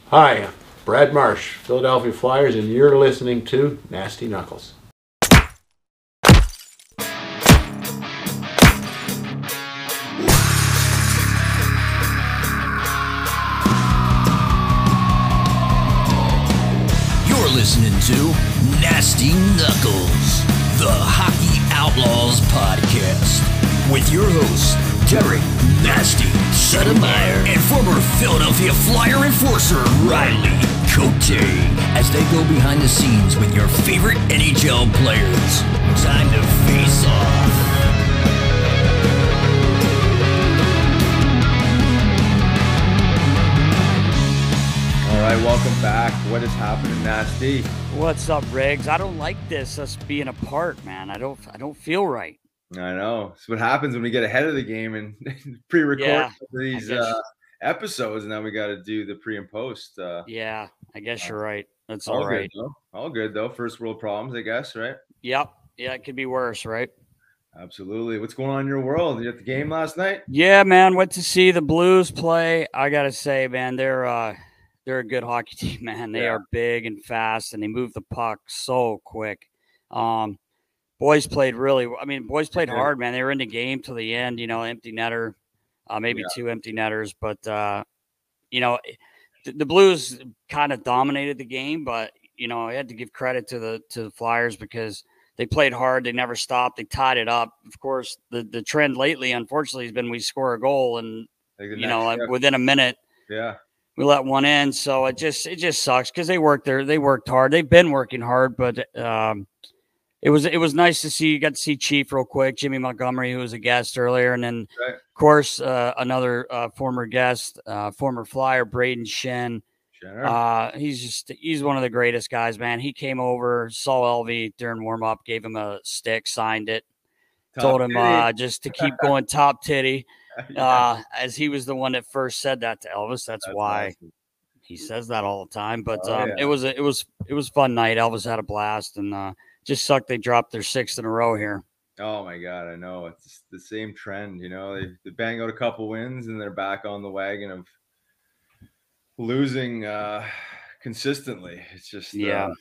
Hi, Brad Marsh, Philadelphia Flyers, and you're listening to Nasty Knuckles. You're listening to Nasty Knuckles, the Hockey Outlaws podcast, with your hosts, Derek Nasty Sedemeyer and former Philadelphia Flyer enforcer Riley Cote, as they go behind the scenes with your favorite NHL players. Time to face off. All right, welcome back. What is happening, Nasty? What's up, Riggs? I don't like this, us being apart, man. I don't feel right. I know. It's what happens when we get ahead of the game and pre-record these episodes, and then we got to do the pre and post. Yeah, I guess you're right. That's all right. Good, though. All good, though. First world problems, I guess, right? Yep. Yeah, it could be worse, right? Absolutely. What's going on in your world? You at the game last night? Yeah, man. Went to see the Blues play. I got to say, man, they're a good hockey team, man. They are big and fast, and they move the puck so quick. Boys played hard, man. They were in the game till the end, empty netter, maybe two empty netters. But, the Blues kind of dominated the game. But, I had to give credit to the Flyers because they played hard. They never stopped. They tied it up. Of course, the trend lately, unfortunately, has been we score a goal and, within a minute. Yeah. We let one in. So it just sucks because they worked hard. They've been working hard, but it was nice to see. You got to see Chief real quick, Jimmy Montgomery, who was a guest earlier, and then of course another former guest, former Flyer, Braden Shen. Sure. He's one of the greatest guys, man. He came over, saw LV during warm up, gave him a stick, signed it, told him just to keep going top titty, as he was the one that first said that to Elvis. That's why awesome. He says that all the time. But it was a fun night. Elvis had a blast, and just sucked they dropped their sixth in a row here. Oh my God, I know. It's the same trend, They bang out a couple wins and they're back on the wagon of losing consistently. It's just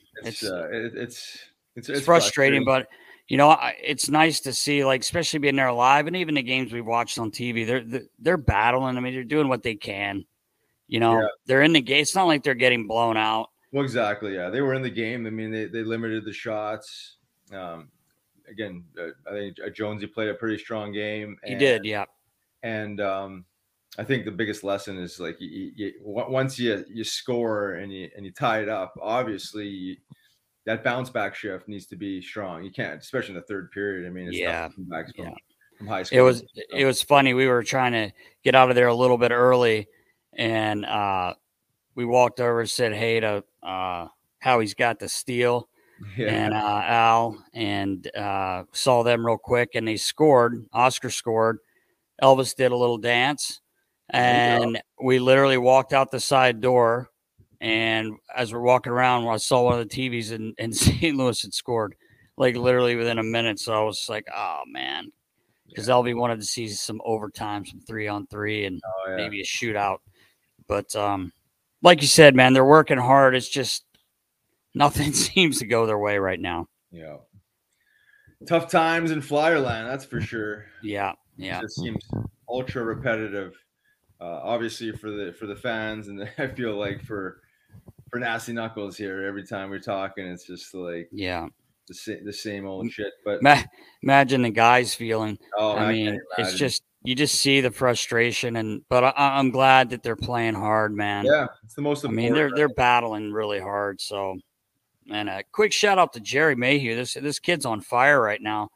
it's frustrating, but it's nice to see, like, especially being there live, and even the games we've watched on TV. They're battling. I mean, they're doing what they can. They're in the game. It's not like they're getting blown out. Well, exactly. Yeah, they were in the game. I mean, they limited the shots. Again, I think Jonesy played a pretty strong game. He did, yeah. And I think the biggest lesson is, like, once you score and you tie it up, obviously that bounce back shift needs to be strong. You can't, especially in the third period. I mean, it's tough to come back from high school. It was funny. We were trying to get out of there a little bit early, and we walked over and said hey to Howie's got the steal and Al, and saw them real quick, and they scored. Oscar scored. Elvis did a little dance, and we literally walked out the side door. And as we're walking around, I saw one of the TVs in St. Louis had scored, like, literally within a minute. So I was like, oh, man, because LV wanted to see some overtime, some 3-on-3, and maybe a shootout. But like you said, man, they're working hard. It's just nothing seems to go their way right now. Yeah. Tough times in Flyerland, that's for sure. Yeah. It just seems ultra repetitive. Obviously for the fans, and I feel like for Nasty Knuckles here, every time we're talking, it's just like the same old shit. But imagine the guys feeling. Oh, I mean, it's just, you just see the frustration, but I'm glad that they're playing hard, man. Yeah, it's the most important. I mean, they're battling really hard. So, and a quick shout out to Jerry Mayhew. This kid's on fire right now.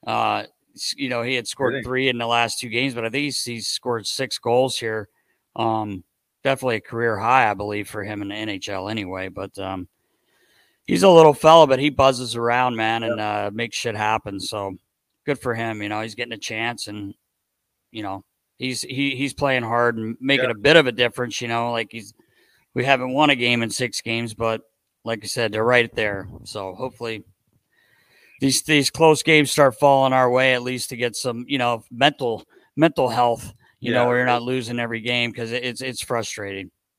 He had scored 3 in the last 2 games, but I think he's scored 6 goals here. Definitely a career high, I believe, for him in the NHL anyway. But he's a little fella, but he buzzes around, man, and makes shit happen. So good for him. He's getting a chance, and he's playing hard and making a bit of a difference. Like, we haven't won a game in 6 games, but like I said, they're right there. So hopefully these close games start falling our way, at least to get some, mental health, where you're not losing every game, because it's frustrating.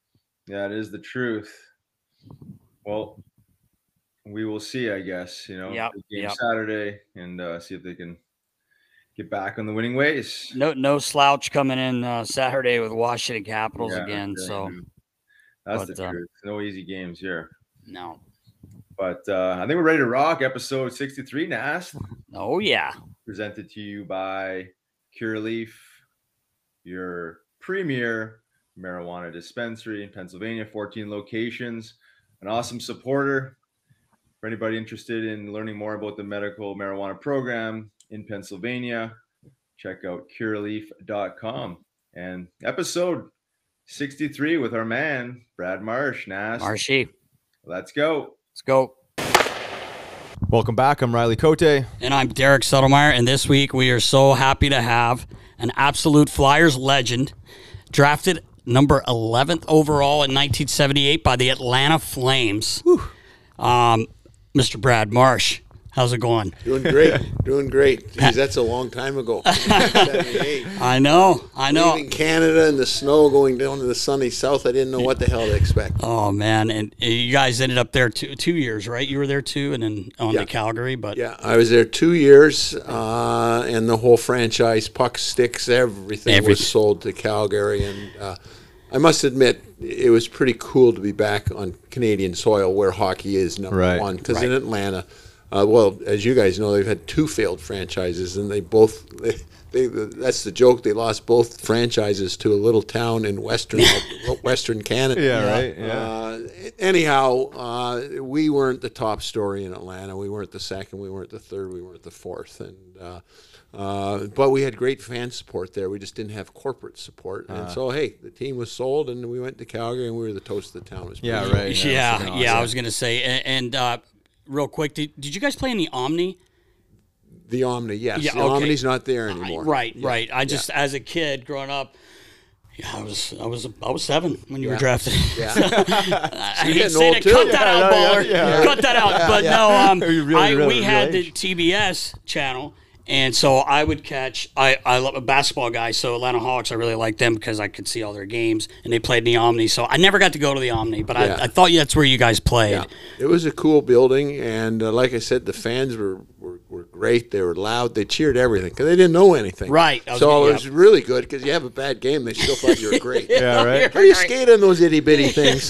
Yeah, it is the truth. Well, we will see, I guess. Game Saturday, and see if they can get back on the winning ways. No slouch coming in Saturday with Washington Capitals again. Okay. So that's the truth. No easy games here. No. But I think we're ready to rock episode 63, Nast. Oh, yeah. Presented to you by Curaleaf, your premier marijuana dispensary in Pennsylvania, 14 locations, an awesome supporter. For anybody interested in learning more about the medical marijuana program in Pennsylvania, check out curaleaf.com. And episode 63 with our man, Brad Marsh. Nast. Marshy. Let's go. Let's go. Welcome back. I'm Riley Cote. And I'm Derek Settlemyer. And this week we are so happy to have an absolute Flyers legend, drafted number 11th overall in 1978 by the Atlanta Flames. Mr. Brad Marsh. How's it going? Doing great. Jeez, that's a long time ago. 78. I know. Leaving Canada in the snow, going down to the sunny south, I didn't know what the hell to expect. Oh, man. And you guys ended up there 2 years, right? You were there too, and then on to Calgary. But yeah, I was there 2 years, and the whole franchise, puck, sticks, everything was sold to Calgary. And I must admit, it was pretty cool to be back on Canadian soil where hockey is number one. Because in Atlanta, well, as you guys know, they've had 2 failed franchises, and they that's the joke. They lost both franchises to a little town in Western Canada. Anyhow, we weren't the top story in Atlanta. We weren't the second. We weren't the third. We weren't the fourth. And but we had great fan support there. We just didn't have corporate support. And so, hey, the team was sold, and we went to Calgary, and we were the toast of the town. It was I was going to say, and real quick, did you guys play in the Omni? The Omni, yes. Yeah, the Omni's not there anymore. Right. I just, as a kid growing up, I was 7 when you were drafted. Yeah. I hate to say that. Cut that out, baller. Cut that out. But no, we had the TBS channel. And so I would catch, I love a basketball guy, so Atlanta Hawks, I really like them because I could see all their games, and they played in the Omni. So I never got to go to the Omni, but I thought that's where you guys played. Yeah. It was a cool building, and like I said, the fans were great. They were loud. They cheered everything because they didn't know anything. Right. It was really good because you have a bad game, they still thought you were great. How do you skate on those itty-bitty things?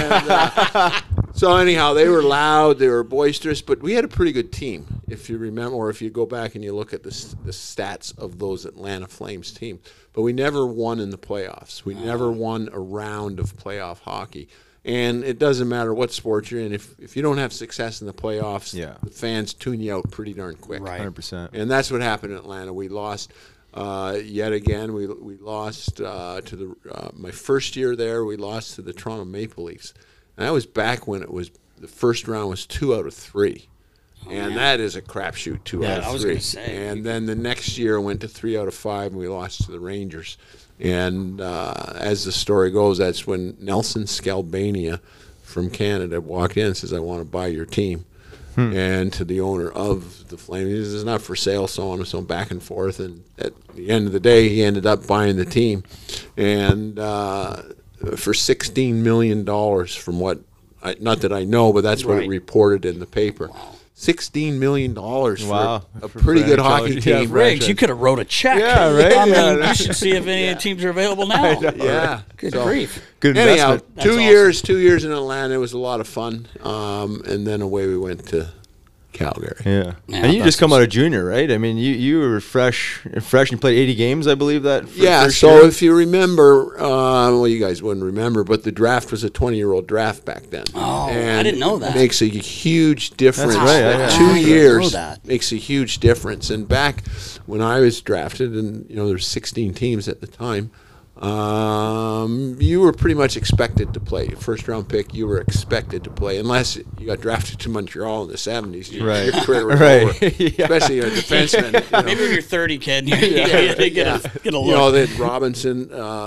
So anyhow, they were loud, they were boisterous, but we had a pretty good team, if you remember, or if you go back and you look at the stats of those Atlanta Flames team. But we never won in the playoffs. We never won a round of playoff hockey. And it doesn't matter what sport you're in. If you don't have success in the playoffs, the fans tune you out pretty darn quick. Right. 100%. And that's what happened in Atlanta. We lost yet again. We lost to my first year there, we lost to the Toronto Maple Leafs. And that was back when it was the first round was 2 out of 3. And that is a crapshoot, 2 out of 3. I was going to say. And then the next year went to 3 out of 5, and we lost to the Rangers. And as the story goes, that's when Nelson Scalbania from Canada walked in and says, I want to buy your team. And to the owner of the Flames, he says, it's not for sale, so on and so on, back and forth. And at the end of the day, he ended up buying the team. And for $16 million from what, not that I know, but that's what it reported in the paper. Wow. $16 million for a pretty good hockey team. Riggs, you could have wrote a check. Yeah, right? I mean, you should see if any of the teams are available now. Yeah. Good grief. Good anyhow, investment. 2 years in Atlanta. It was a lot of fun. And then away we went to Calgary. Yeah. And you just come out of junior, right? I mean, you were fresh and played 80 games, I believe that. So year. If you remember, well, you guys wouldn't remember, but the draft was a 20-year-old draft back then. Oh, I didn't know that. It makes a huge difference. That's right. 2 years makes a huge difference. And back when I was drafted, and there's 16 teams at the time, you were pretty much expected to play. First round pick, you were expected to play, unless you got drafted to Montreal in the 70s. Your career was over, especially a defenseman. Maybe when you're 30, kid, you get a look. They had Robinson,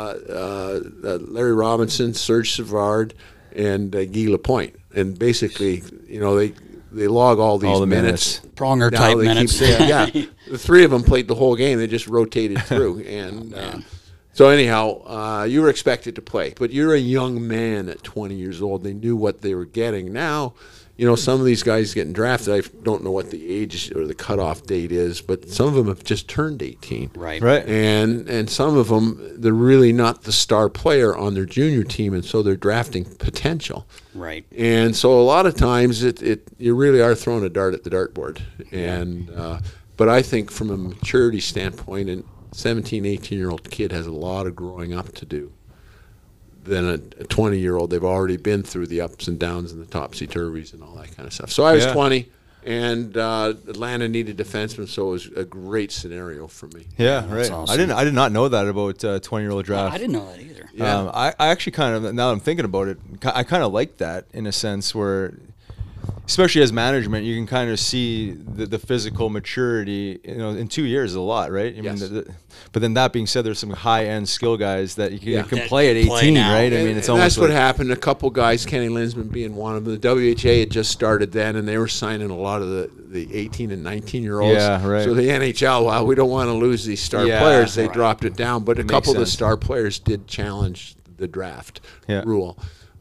Larry Robinson, Serge Savard, and Guy Lapointe, and basically, they log all the minutes. Pronger type minutes. The 3 of them played the whole game. They just rotated through, and. So anyhow, you were expected to play, but you're a young man at 20 years old. They knew what they were getting. Now, some of these guys getting drafted, I don't know what the age or the cutoff date is, but some of them have just turned 18. Right. And some of them, they're really not the star player on their junior team, and so they're drafting potential. Right. And so a lot of times you really are throwing a dart at the dartboard. And but I think from a maturity standpoint, a 17, 18-year-old kid has a lot of growing up to do than a 20-year-old. They've already been through the ups and downs and the topsy-turvies and all that kind of stuff. So I was 20, and Atlanta needed defensemen, so it was a great scenario for me. Yeah, right. Awesome. I did not know that about 20-year-old draft. I didn't know that either. Yeah. I actually kind of, now that I'm thinking about it, I kind of like that in a sense where, especially as management, you can kind of see the physical maturity. In 2 years is a lot, right? I Yes. mean, but then that being said, there's some high-end skill guys that you can That play at can play 18, now. right? I mean, it's and almost that's what like, happened. A couple guys, Kenny Linsman being one of them. The WHA had just started then, and they were signing a lot of the 18 and 19-year-olds. Yeah, right. So the NHL, well, we don't want to lose these star Yeah, players. They right. dropped it down. But a Makes couple of the sense. star players did challenge the draft rule.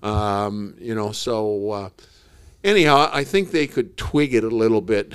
Anyhow, I think they could twig it a little bit.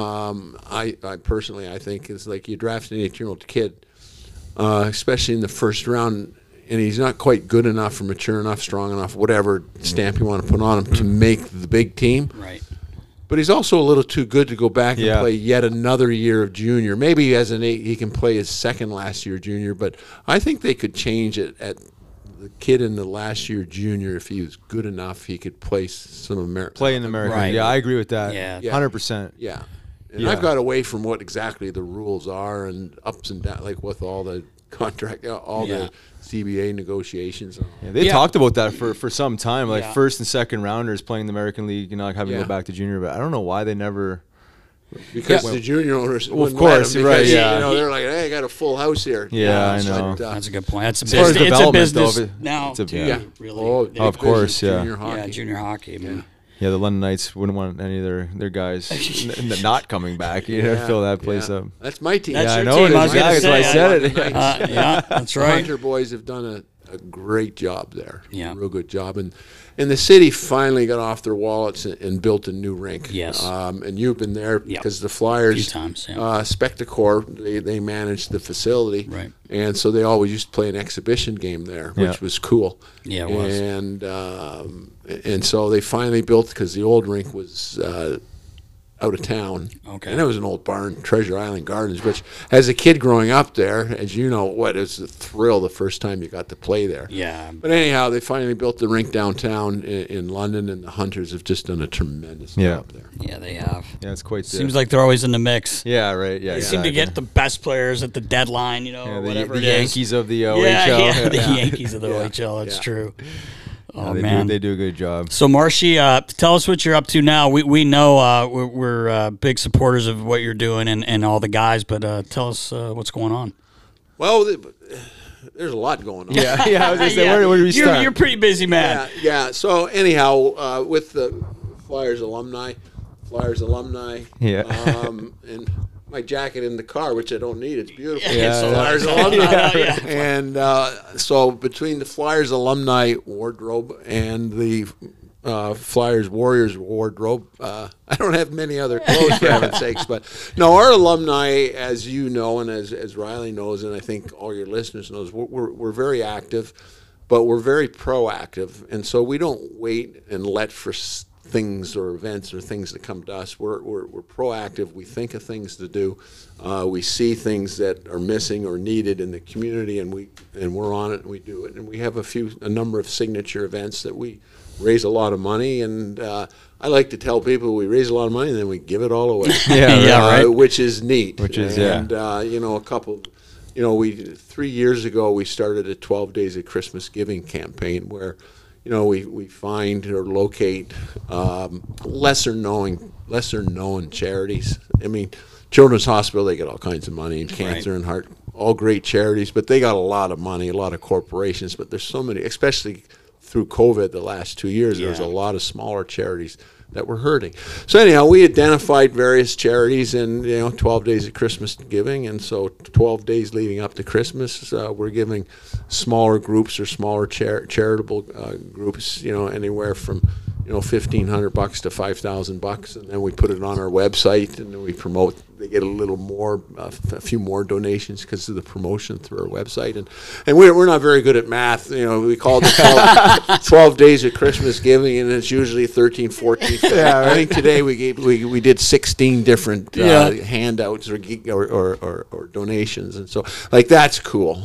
I personally, I think it's like you draft an 18-year-old kid, especially in the first round, and he's not quite good enough or mature enough, strong enough, whatever stamp you want to put on him to make the big team. Right. But he's also a little too good to go back and Yeah. play yet another year of junior. Maybe as an 8, he can play his second last year junior, but I think they could change it at the kid in the last year junior. If he was good enough, he could play some American. play in America. Right. Yeah, I agree with that. Yeah. 100%. Yeah. And Yeah. I've got away from what exactly the rules are and ups and downs, like with all the contract, all Yeah. the CBA negotiations. And all. Yeah, they Yeah. talked about that for some time, like Yeah. first and second rounders playing the American League, having to Yeah. go back to junior. But I don't know why they never. Because Yeah. the junior owners, Well, of wouldn't let course, him right, because, yeah. they're like, hey, I got a full house here. Yeah, I but, know. That's a good point. That's a As far as business. It's a development, though, business if now, it's a- too, yeah. really. Oh, They- Of course, yeah. Junior hockey. Yeah, junior hockey. I mean, Yeah, the London Knights wouldn't want any of their guys not coming back. Fill that place up. That's my team. That's Yeah, I your know team. it is. I was gonna Yeah, that's why I say, said it. yeah, that's The right. Hunter boys have done a great job there. Yeah. A real good job. And the city finally got off their wallets and built a new rink. Yes. And you've been there Yep. because the A few Flyers, times, yeah. Spectacor, they managed the facility. Right. And so they always used to play an exhibition game there, which Yeah. was cool. Yeah, it was. And so they finally built, because the old rink was out of town. Okay. And it was an old barn, Treasure Island Gardens, which as a kid growing up there, as you know, it was a thrill the first time you got to play there. Yeah. But anyhow, they finally built the rink downtown in London, and the Hunters have just done a tremendous job there. Yeah, they have. Yeah, it's quite. Seems like they're always in the mix. Yeah, right. Yeah, They seem to get the best players at the deadline, or the, whatever the it is. Yankees of the OHL. Yeah, the Yankees of the Yeah. OHL. It's Yeah. true. Oh they man, they do a good job. So Marshy, tell us what you're up to now. We know we're big supporters of what you're doing and all the guys, but tell us what's going on. Well, there's a lot going on. Yeah, I was gonna say, Yeah. where do we start? You're pretty busy, man. Yeah. So anyhow, with the Flyers alumni, Yeah. and my jacket in the car, which I don't need. It's beautiful. Yeah, It's yeah. Flyers alumni. Yeah. And so between the Flyers alumni wardrobe and the Flyers Warriors wardrobe, I don't have many other clothes, for heaven's sakes. But no, our alumni, as you know, and as Riley knows, and I think all your listeners knows, we're very active, but we're very proactive, and so we don't wait and let for things or events or things that come to us. We're proactive. We think of things to do. We see things that are missing or needed in the community, and we're on it and we do it. And we have a number of signature events that we raise a lot of money. And I like to tell people we raise a lot of money and then we give it all away. Yeah, right. Which is neat. Which is, and a couple. 3 years ago we started a 12 Days of Christmas Giving campaign where, we find or locate lesser known charities. I mean, Children's Hospital, they get all kinds of money, and cancer and heart, all great charities, but they got a lot of money, a lot of corporations. But there's so many, especially through COVID the last 2 years, there was a lot of smaller charities that were hurting. So anyhow, we identified various charities, and 12 days of Christmas giving, and so 12 days leading up to Christmas, we're giving smaller groups or smaller charitable groups, anywhere from $1,500 to $5,000, and then we put it on our website, and then we promote. They get a little more, a few more donations because of the promotion through our website, and we're not very good at math. We call it 12 days of Christmas giving, and it's usually 13, 14. I think today we did 16 different handouts or donations, and so that's cool.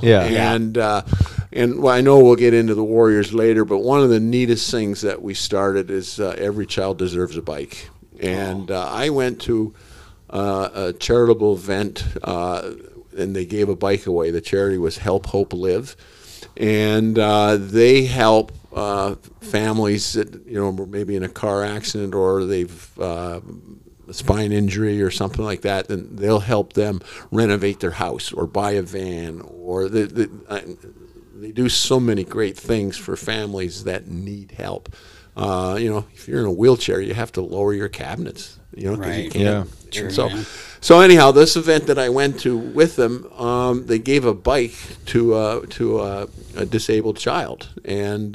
And I know we'll get into the Warriors later, but one of the neatest things that we started is Every Child Deserves a Bike. And I went to a charitable event, and they gave a bike away. The charity was Help Hope Live. And they help families that, were maybe in a car accident or they've a spine injury or something like that, and they'll help them renovate their house or buy a van, or they do so many great things for families that need help. If you're in a wheelchair, you have to lower your cabinets, because you can't. True, so anyhow, this event that I went to with them, they gave a bike to a disabled child, and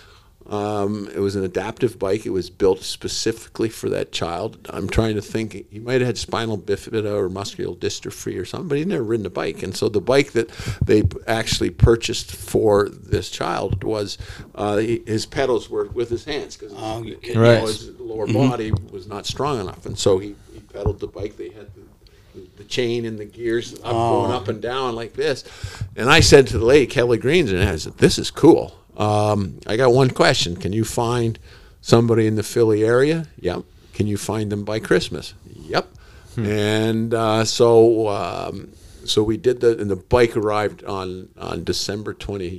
it was an adaptive bike. It was built specifically for that child. I'm trying to think. He might have had spinal bifida or muscular dystrophy or something, but he'd never ridden a bike. And so the bike that they actually purchased for this child was his pedals were with his hands because his lower body was not strong enough. And so he pedaled the bike. They had the chain and the gears going up and down like this. And I said to the lady, Kelly Greens, and I said, "This is cool. I got one question. Can you find somebody in the Philly area? Yep. Can you find them by Christmas? Yep." And so we did that, and the bike arrived on December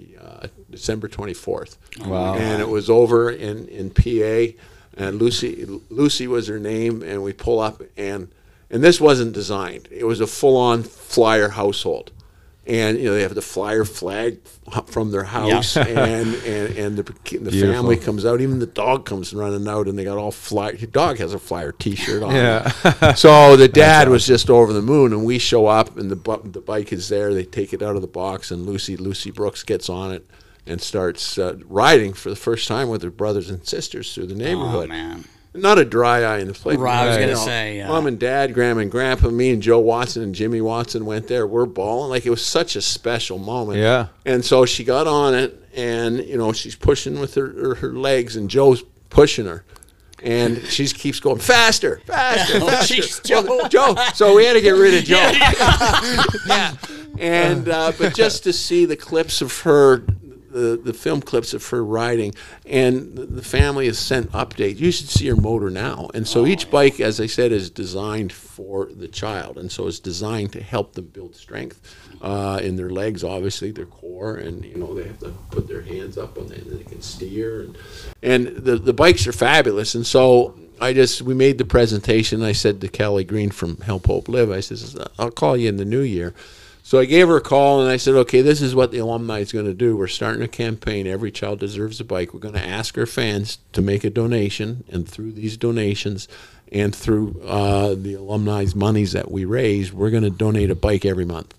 24th. Wow. And it was over in PA, and Lucy was her name, and we pull up, and this wasn't designed. It was a full-on flyer household. And they have the flyer flag from their house, and the family comes out. Even the dog comes running out, and they got all flyer. The dog has a flyer T-shirt on. Yeah. So the dad was just over the moon, and we show up, and the bike is there. They take it out of the box, and Lucy Brooks gets on it and starts riding for the first time with her brothers and sisters through the neighborhood. Oh man. Not a dry eye in the place. Right, I was going to say. Mom and Dad, Grandma and Grandpa, me and Joe Watson and Jimmy Watson went there. We're bawling. It was such a special moment. Yeah. And so she got on it, and, she's pushing with her legs, and Joe's pushing her. And she keeps going, faster. Geez, Joe. Well, Joe. So we had to get rid of Joe. Yeah. And, but just to see the clips of her, the film clips of her riding, and the family has sent updates. You should see her motor now. And so each bike, as I said, is designed for the child, and so it's designed to help them build strength in their legs, obviously their core, and they have to put their hands up and they can steer, and the bikes are fabulous. And so we made the presentation. I said to Kelly Green from Help Hope Live, I says, "I'll call you in the new year." So I gave her a call, and I said, "Okay, this is what the alumni is going to do. We're starting a campaign, Every Child Deserves a Bike. We're going to ask our fans to make a donation, and through these donations and through the alumni's monies that we raise, we're going to donate a bike every month."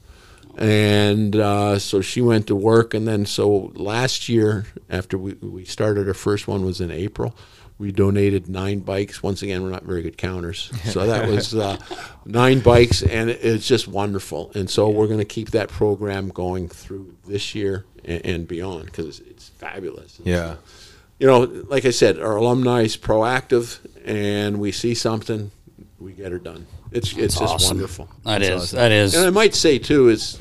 And so she went to work, and then so last year, after we started, our first one was in April. We donated 9 bikes. Once again, we're not very good counters. So that was 9 bikes, and it's just wonderful. And so we're going to keep that program going through this year and beyond because it's fabulous. Yeah. Like I said, our alumni is proactive, and we see something, we get her done. It's just awesome. Wonderful. That That's is. awesome. That is. And I might say, too, is,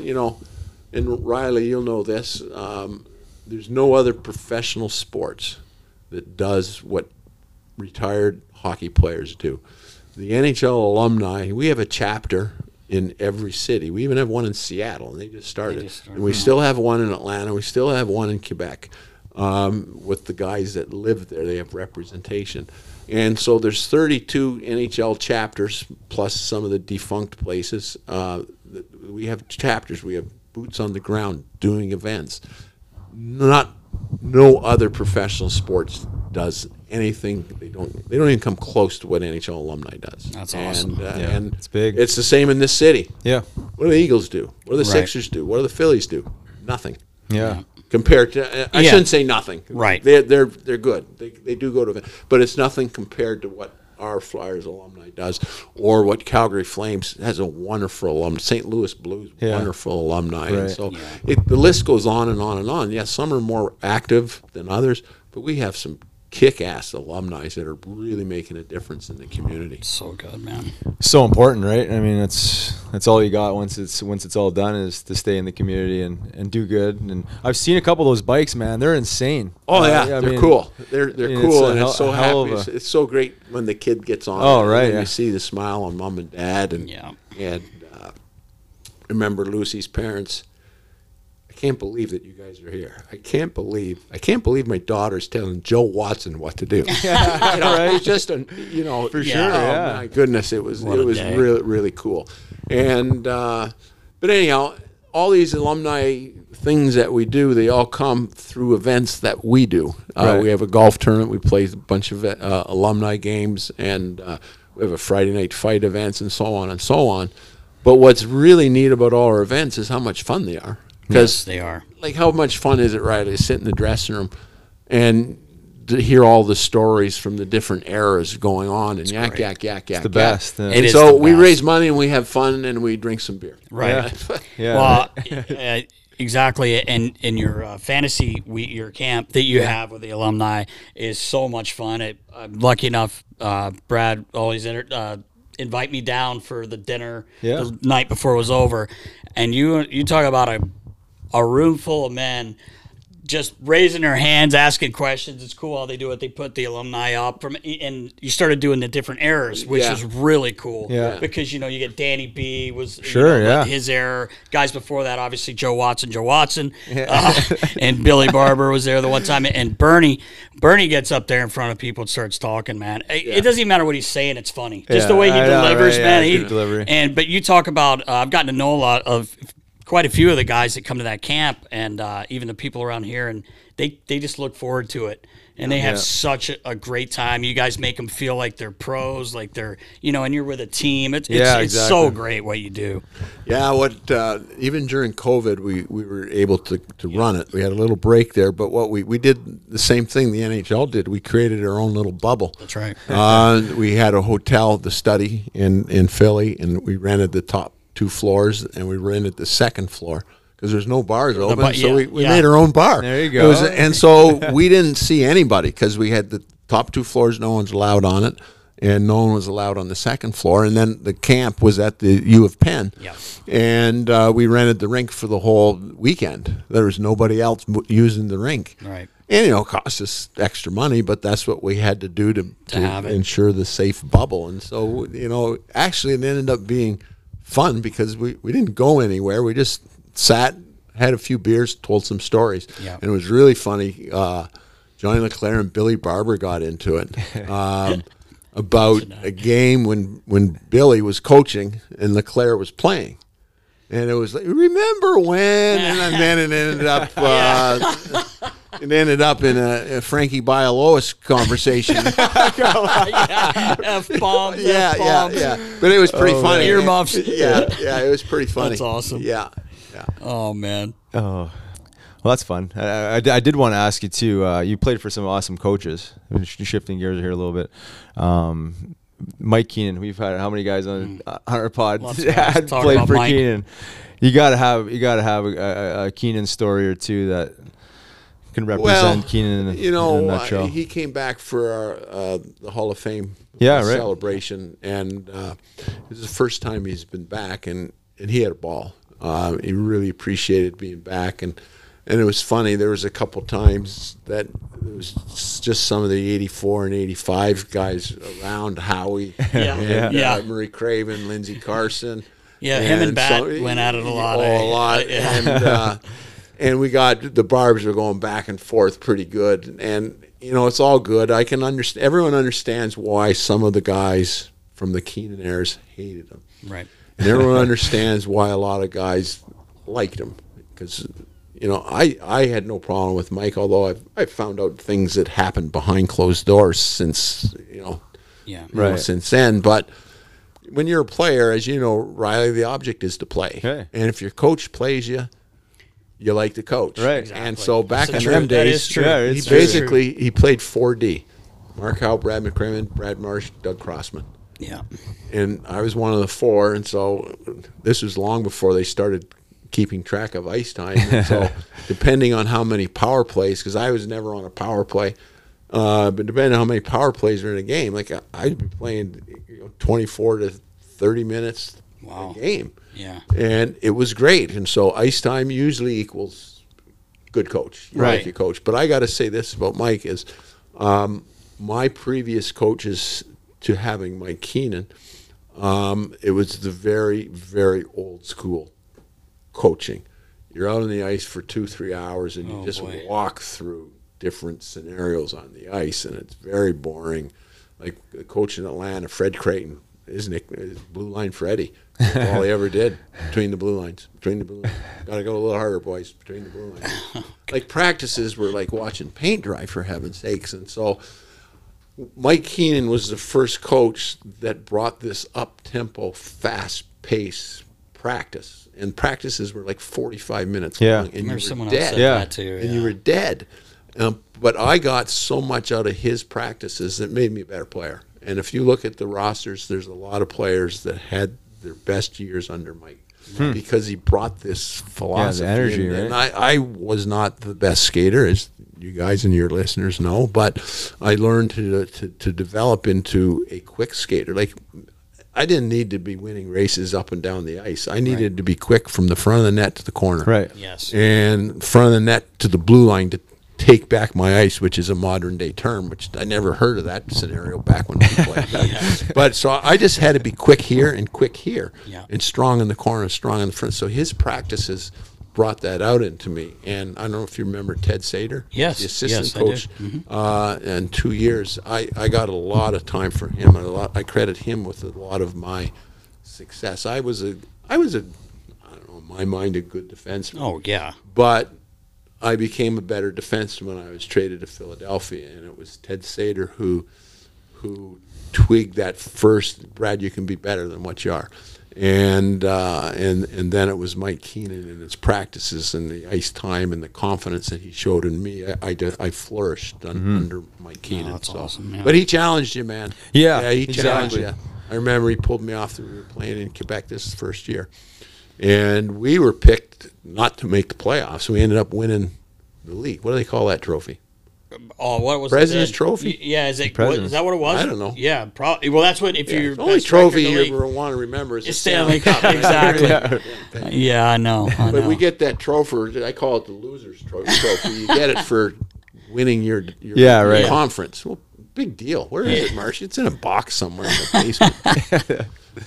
and Riley, you'll know this, there's no other professional sports that does what retired hockey players do. The NHL alumni, we have a chapter in every city. We even have one in Seattle, and they just started. And we still have one in Atlanta. We still have one in Quebec with the guys that live there. They have representation. And so there's 32 NHL chapters, plus some of the defunct places. We have chapters. We have boots on the ground doing events. Not no other professional sports does anything. They don't even come close to what NHL alumni does. That's awesome. And it's big. It's the same in this city. Yeah. What do the Eagles do? What do the Right. Sixers do? What do the Phillies do? Nothing. Yeah. Compared to, I Yeah. shouldn't say nothing. Right. They're good. They do go to, but it's nothing compared to what our Flyers alumni does, or what Calgary Flames has a wonderful alumni. St. Louis Blues, Yeah. wonderful alumni. And Right. so the list goes on and on and on. Yes, some are more active than others, but we have some kick-ass alumni that are really making a difference in the community. So good, man. So important, right? I mean, that's all you got once it's all done, is to stay in the community and do good. And I've seen a couple of those bikes, man. They're insane. Oh yeah, I they're mean, cool. They're it's cool, a and hell- it's so a hell happy. of a- It's so great when the kid gets on. Oh, it, right, and yeah. you see the smile on mom and dad, and Yeah. and remember Lucy's parents. I can't believe that you guys are here. I can't believe my daughter's telling Joe Watson what to do. It's just For Yeah. sure. Oh Yeah. my goodness, it was What a day. really really cool. And but anyhow, all these alumni things that we do, they all come through events that we do. Right. We have a golf tournament. We play a bunch of alumni games, and we have a Friday night fight events, and so on and so on. But what's really neat about all our events is how much fun they are. Yes, they are. Like, how much fun is it, Riley, to sit in the dressing room and to hear all the stories from the different eras going on, and yak. It's the best. It And is so the we best. raise money and we have fun and we drink some beer. Right. Yeah. Well, exactly. And in your fantasy your camp that you have with the alumni is so much fun. I'm lucky enough, Brad always invite me down for the dinner the night before it was over, and you talk about a room full of men just raising their hands, asking questions. It's cool how they do it. They put the alumni up and you started doing the different errors, which Yeah. is really cool. Yeah. Because you get Danny B was Sure, yeah. his error. Guys before that, obviously Joe Watson, and Billy Barber was there the one time, and Bernie gets up there in front of people and starts talking. Man, it doesn't even matter what he's saying; it's funny. Just the way he I know, delivers, right? man. Yeah, He good delivery. But you talk about I've gotten to know quite a few of the guys that come to that camp, and even the people around here, and they just look forward to it, and they have such a great time. You guys make them feel like they're pros, like they're and you're with a team. It's exactly. so great what you do. Yeah, even during COVID, we were able to run it. We had a little break there, but what we did the same thing the NHL did. We created our own little bubble. That's right. We had a hotel, the Study in Philly, and we rented the top 2 floors, and we rented the second floor because there's no bars open. So we made our own bar. There you go. And so we didn't see anybody because we had the top 2 floors. No one's allowed on it, and no one was allowed on the second floor. And then the camp was at the U of Penn. Yeah. And we rented the rink for the whole weekend. There was nobody else using the rink. Right. And, it cost us extra money, but that's what we had to do to have it. ensure the safe bubble. And so, actually it ended up being fun because we didn't go anywhere. We just sat, had a few beers, told some stories. Yeah. And it was really funny. Johnny LeClaire and Billy Barber got into it about a game when Billy was coaching and LeClaire was playing. And it was like, remember when? And then it ended up it ended up in a Frankie Bialowas conversation. F-bombs. Yeah. But it was pretty funny. Earmuffs. Yeah, it was pretty funny. That's awesome. Yeah. Oh man. Oh, well, that's fun. I did want to ask you too. You played for some awesome coaches. Shifting gears here a little bit. Mike Keenan. We've had how many guys on our pod Lots of guys had talk played about for Mike. Keenan. You gotta have a Keenan story or two that can represent Keenan in a nutshell. He came back for the Hall of Fame right. celebration, and it was the first time he's been back, and he had a ball. He really appreciated being back, and it was funny. There was a couple times that it was just some of the 84 and 85 guys around, Howie, and Murray Craven, Lindsey Carson. Yeah, him and Bat went at it a lot. A lot. And we got the Barbs were going back and forth pretty good. And, it's all good. I can understand. Everyone understands why some of the guys from the Keenan eras hated him. Right. And everyone understands why a lot of guys liked him because, I had no problem with Mike, although I've found out things that happened behind closed doors since, since then. But when you're a player, as you know, Riley, the object is to play. Okay. And if your coach plays you, you like to coach. Right. Exactly. And so back in true. them That days, is true. Yeah, he it's basically played 4D. Mark Howe, Brad McCrimmon, Brad Marsh, Doug Crossman. Yeah. And I was one of the 4, and so this was long before they started keeping track of ice time. And so depending on how many power plays, because I was never on a power play, but depending on how many power plays are in a game, like I'd be playing 24 to 30 minutes Wow. a game. Yeah. And it was great. And so ice time usually equals good coach. You Right. like your coach. But I got to say this about Mike is my previous coaches to having Mike Keenan, it was the very, very old school coaching. You're out on the ice for 2-3 hours and you just boy. walk through different scenarios on the ice, and it's very boring. Like the coach in Atlanta, Fred Creighton, his nickname is Blue Line Freddy. That's all he ever did, between the blue lines. Got to go a little harder, boys, between the blue lines. Like practices were like watching paint dry, for heaven's sakes. And so Mike Keenan was the first coach that brought this up-tempo, fast-paced practice. And practices were like 45 minutes Yeah. long. And you Remember were someone else dead. said Yeah. that too. And you were dead. But I got so much out of his practices that made me a better player. And if you look at the rosters, there's a lot of players that had their best years under Mike because he brought this philosophy. energy, in. right? And I was not the best skater, as you guys and your listeners know, but I learned to develop into a quick skater. Like, I didn't need to be winning races up and down the ice. I needed to be quick from the front of the net to the corner. Right. Yes. And front of the net to the blue line to take back my ice, which is a modern day term, which I never heard of that scenario back when we played. But so I just had to be quick here and quick here, Yeah. and strong in the corner, strong in the front. So his practices brought that out into me. And I don't know if you remember Ted Sater, Yes, the assistant yes, I do. coach, and 2 years. I got a lot of time for him, and I credit him with a lot of my success. I was a I don't know, in my mind, a good defenseman. Oh yeah. But I became a better defenseman when I was traded to Philadelphia, and it was Ted Sater who twigged that first, Brad, you can be better than what you are. And then it was Mike Keenan and his practices and the ice time and the confidence that he showed in me. I flourished under Mike Keenan. that's awesome, yeah. But he challenged you, man. Yeah, he challenged exactly. you. I remember he pulled me off. We were playing in Quebec this first year. And we were picked not to make the playoffs. We ended up winning the league. What do they call that trophy? Oh, what was President's it? Trophy? Yeah, is it? President's. Is that what it was? I don't know. Yeah, probably. Well, that's what if Yeah, you're the only best trophy record in you the league. ever want to remember is the It's Stanley Cup. Exactly. Yeah, I know. But we get that trophy. I call it the loser's trophy. You get it for winning your Yeah, right. conference. Well, big deal. Where is it, Marsh? It's in a box somewhere in the basement.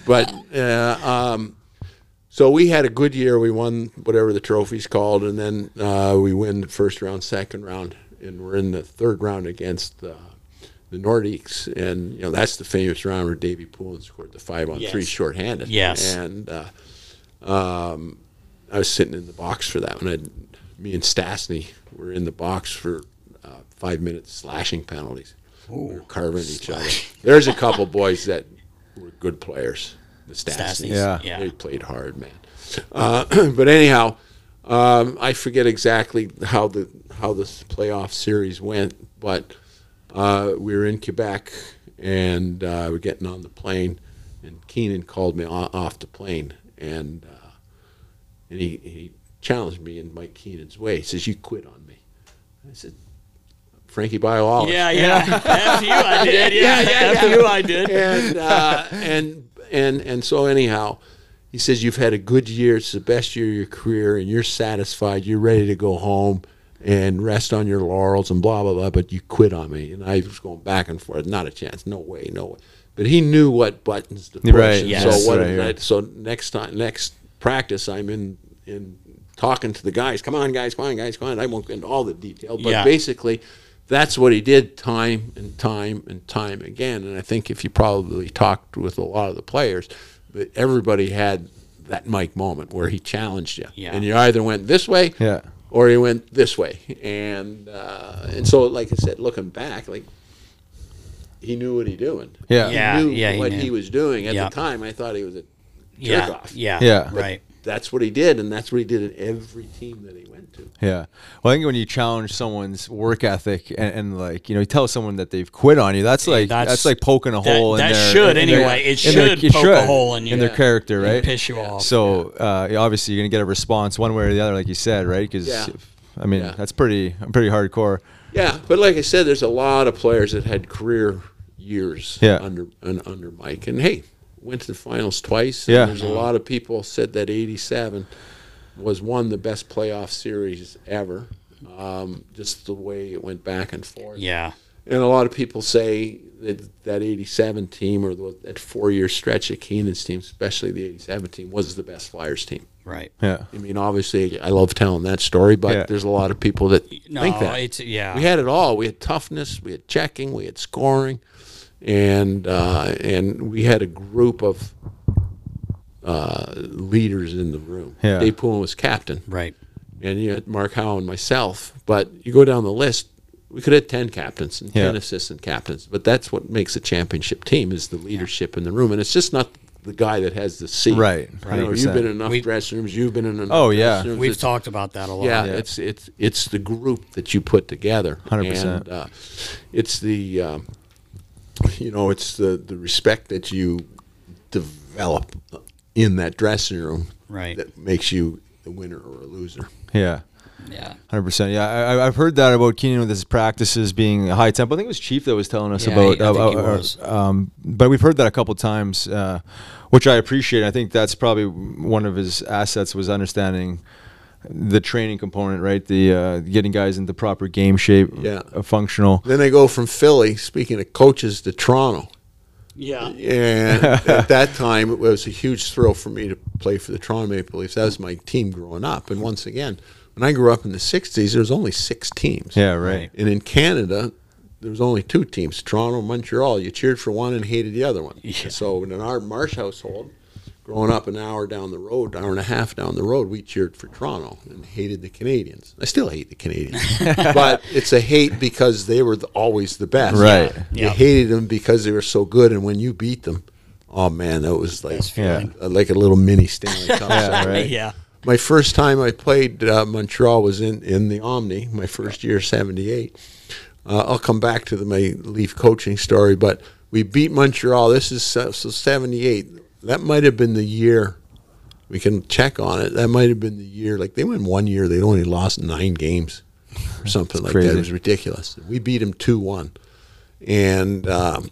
But so we had a good year. We won whatever the trophy's called, and then we win the first round, second round, and we're in the third round against the Nordiques. And that's the famous round where Davey Poulin scored the 5-on-3 Yes. shorthanded. Yes. And I was sitting in the box for that one. Me and Stastny were in the box for 5-minute slashing penalties. We were carving each other. There's a couple boys that were good players. The Stastnys. Yeah. They played hard, man. But anyhow, I forget exactly how this playoff series went, but we were in Quebec and we're getting on the plane, and Keenan called me off the plane, and he challenged me in Mike Keenan's way. He says, "You quit on me." I said, "Frankie Biowallace." Yeah. After you, I did. Yeah. After you, I did. And so anyhow, he says, "You've had a good year. It's the best year of your career, and you're satisfied. You're ready to go home and rest on your laurels and blah, blah, blah, but you quit on me." And I was going back and forth. Not a chance. No way. But he knew what buttons to push. Right, And yes. So next practice, I'm in talking to the guys. Come on, guys. I won't get into all the detail, but basically that's what he did time and time and time again. And I think if you probably talked with a lot of the players, but everybody had that Mike moment where he challenged you. Yeah. And you either went this way Yeah. or he went this way. And so, like I said, looking back, like, he knew what he doing. Yeah. Yeah. He knew what knew. he was doing. At Yeah. the time, I thought he was a Yeah. jerk-off. Yeah. Right. That's what he did, and that's what he did in every team that he went to. Yeah. Well, I think when you challenge someone's work ethic and like, you know, you tell someone that they've quit on you, that's like that's like poking a hole in that their should in their- anyway. It in their- should poke a hole in you. in their character, And right? piss you off. So obviously you're gonna get a response one way or the other, like you said, right? Because Yeah. I mean Yeah. that's pretty hardcore. Yeah, but like I said, there's a lot of players that had career years Yeah. under Mike, and hey, went to the finals twice. And Yeah. there's a lot of people said that '87 was one of the best playoff series ever. Just the way it went back and forth. Yeah. And a lot of people say that '87 team, or that 4-year stretch of Keenan's team, especially the '87 team, was the best Flyers team. Right. Yeah. I mean, obviously, I love telling that story, but Yeah. there's a lot of people that No, think that. it's We had it all. We had toughness, we had checking, we had scoring, and we had a group of leaders in the room. Yeah. Dave Poulin was captain, right. and you had Mark Howe and myself. But you go down the list, we could have 10 captains and 10 Yeah. assistant captains. But that's what makes a championship team, is the leadership in the room. And it's just not the guy that has the seat. Right. You know, 100%. you've been in enough We- dressing rooms. You've been in enough Oh, yeah. dressing rooms. We've It's- talked about that a lot. yeah, Yeah. it's the group that you put together. 100%. And it's the it's the respect that you develop in that dressing room Right. that makes you a winner or a loser. Yeah. Yeah. 100%. Yeah, I've heard that about Keenan with his practices being a high tempo. I think it was Chief that was telling us Yeah, about. I think he was. But we've heard that a couple times, which I appreciate. I think that's probably one of his assets, was understanding the training component, right? The getting guys into proper game shape, Yeah. functional. Then they go from Philly, speaking of coaches, to Toronto. Yeah. And at that time, it was a huge thrill for me to play for the Toronto Maple Leafs. That was my team growing up. And once again, when I grew up in the 60s, there was only 6 teams. Yeah, right. And in Canada, there was only 2 teams, Toronto and Montreal. You cheered for one and hated the other one. Yeah. So in our Marsh household, growing up an hour down the road, hour and a half down the road, we cheered for Toronto and hated the Canadians. I still hate the Canadians. But it's a hate because they were always the best. Right. You Yeah. hated them because they were so good, and when you beat them, oh, man, that was like, like a little mini Stanley Cup. Yeah, right. Yeah. My first time I played Montreal was in the Omni, my first year, 78. I'll come back to my Leaf coaching story, but we beat Montreal. This is so 78. That might have been the year. We can check on it. That might have been the year. Like, they went 1 year, they'd only lost 9 games or something like crazy. that. It was ridiculous. We beat them 2-1. And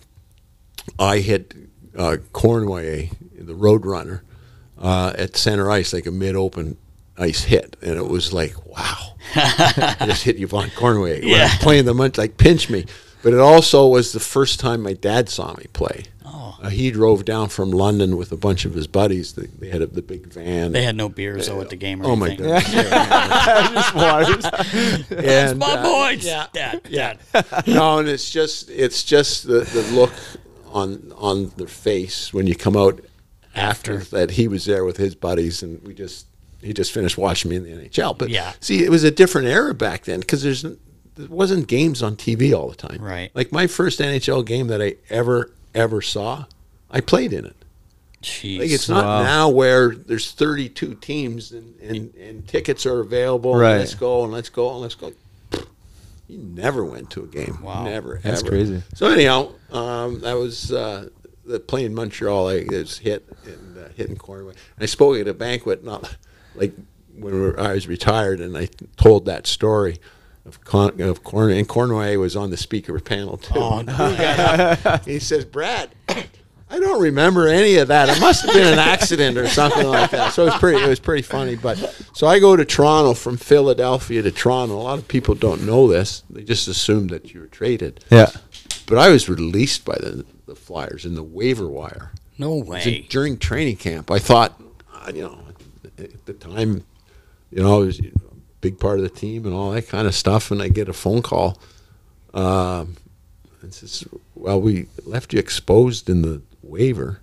I hit Cornway, the Roadrunner, at center ice, like a mid-open ice hit, and it was like, wow. I just hit Yvonne Cornway. When I'm playing the Munch, like, pinch me. But it also was the first time my dad saw me play. He drove down from London with a bunch of his buddies. They had the big van. They had no beers though at the game or Oh, my anything. goodness. Just waters. And, My boys. Dad. no, and it's just the look on their face when you come out after that he was there with his buddies, and he just finished watching me in the NHL. But Yeah. see, it was a different era back then because there wasn't games on TV all the time. Right. Like my first NHL game that I ever saw, I played in it. Jeez. Like, it's not Wow. now where there's 32 teams and tickets are available. Right. And let's go and let's go and let's go. You never went to a game. Wow. Never. That's ever. crazy. So anyhow, that was the playing Montreal. I was hit in Cornway. And I spoke at a banquet, not like when I was retired, and I told that story of Cornway. And Cornway was on the speaker panel too. Oh, no. He says, Brad, I don't remember any of that. It must have been an accident or something like that. So it was pretty funny. But so I go to Toronto from Philadelphia to Toronto. A lot of people don't know this. They just assume that you were traded. Yeah. But I was released by the Flyers in the waiver wire. No It was way. during training camp. I thought, at the time, I was a big part of the team and all that kind of stuff. And I get a phone call. And says, well, we left you exposed in the waiver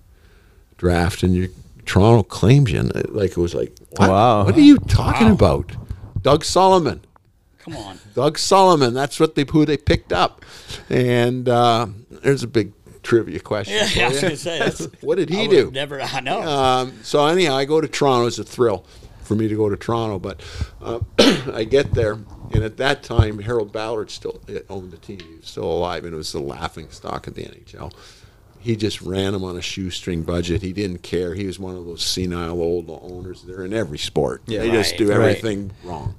draft, and Toronto claimed you. And it was like, what? Wow. What are you talking about? Doug Sullivan. Come on. Doug Sullivan. That's who they picked up. And there's a big trivia question. Yeah, for I was you. going to say. What did he I do? would never, I know. So anyhow, I go to Toronto. It's a thrill for me to go to Toronto. But I get there, and at that time, Harold Ballard still owned the team. He was still alive, and it was the laughing stock of the NHL. He just ran them on a shoestring budget. He didn't care. He was one of those senile old owners. They're in every sport. Yeah, they just do everything wrong.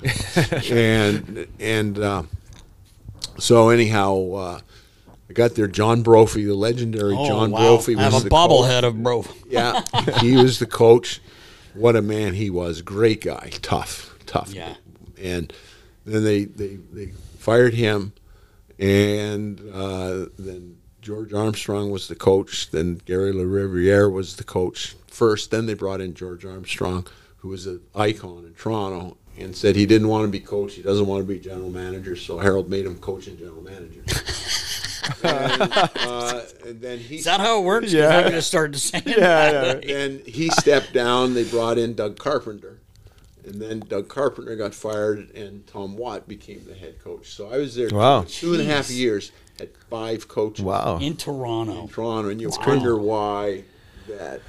So anyhow, I got there. John Brophy, the legendary John Brophy, was I have a the bobblehead of bro. Yeah, he was the coach. What a man he was. Great guy. Tough. Yeah. And then they fired him, and then George Armstrong was the coach. Then Gary LaRiviere was the coach first. Then they brought in George Armstrong, who was an icon in Toronto, and said he didn't want to be coach. He doesn't want to be general manager. So Harold made him coach and general manager. And then he. Is that how it works? Yeah. I'm going to start to say Then he stepped down. They brought in Doug Carpenter. And then Doug Carpenter got fired, and Tom Watt became the head coach. So I was there Wow. 2.5 years, had 5 coaches Wow. in Toronto. in Toronto. And you wonder why that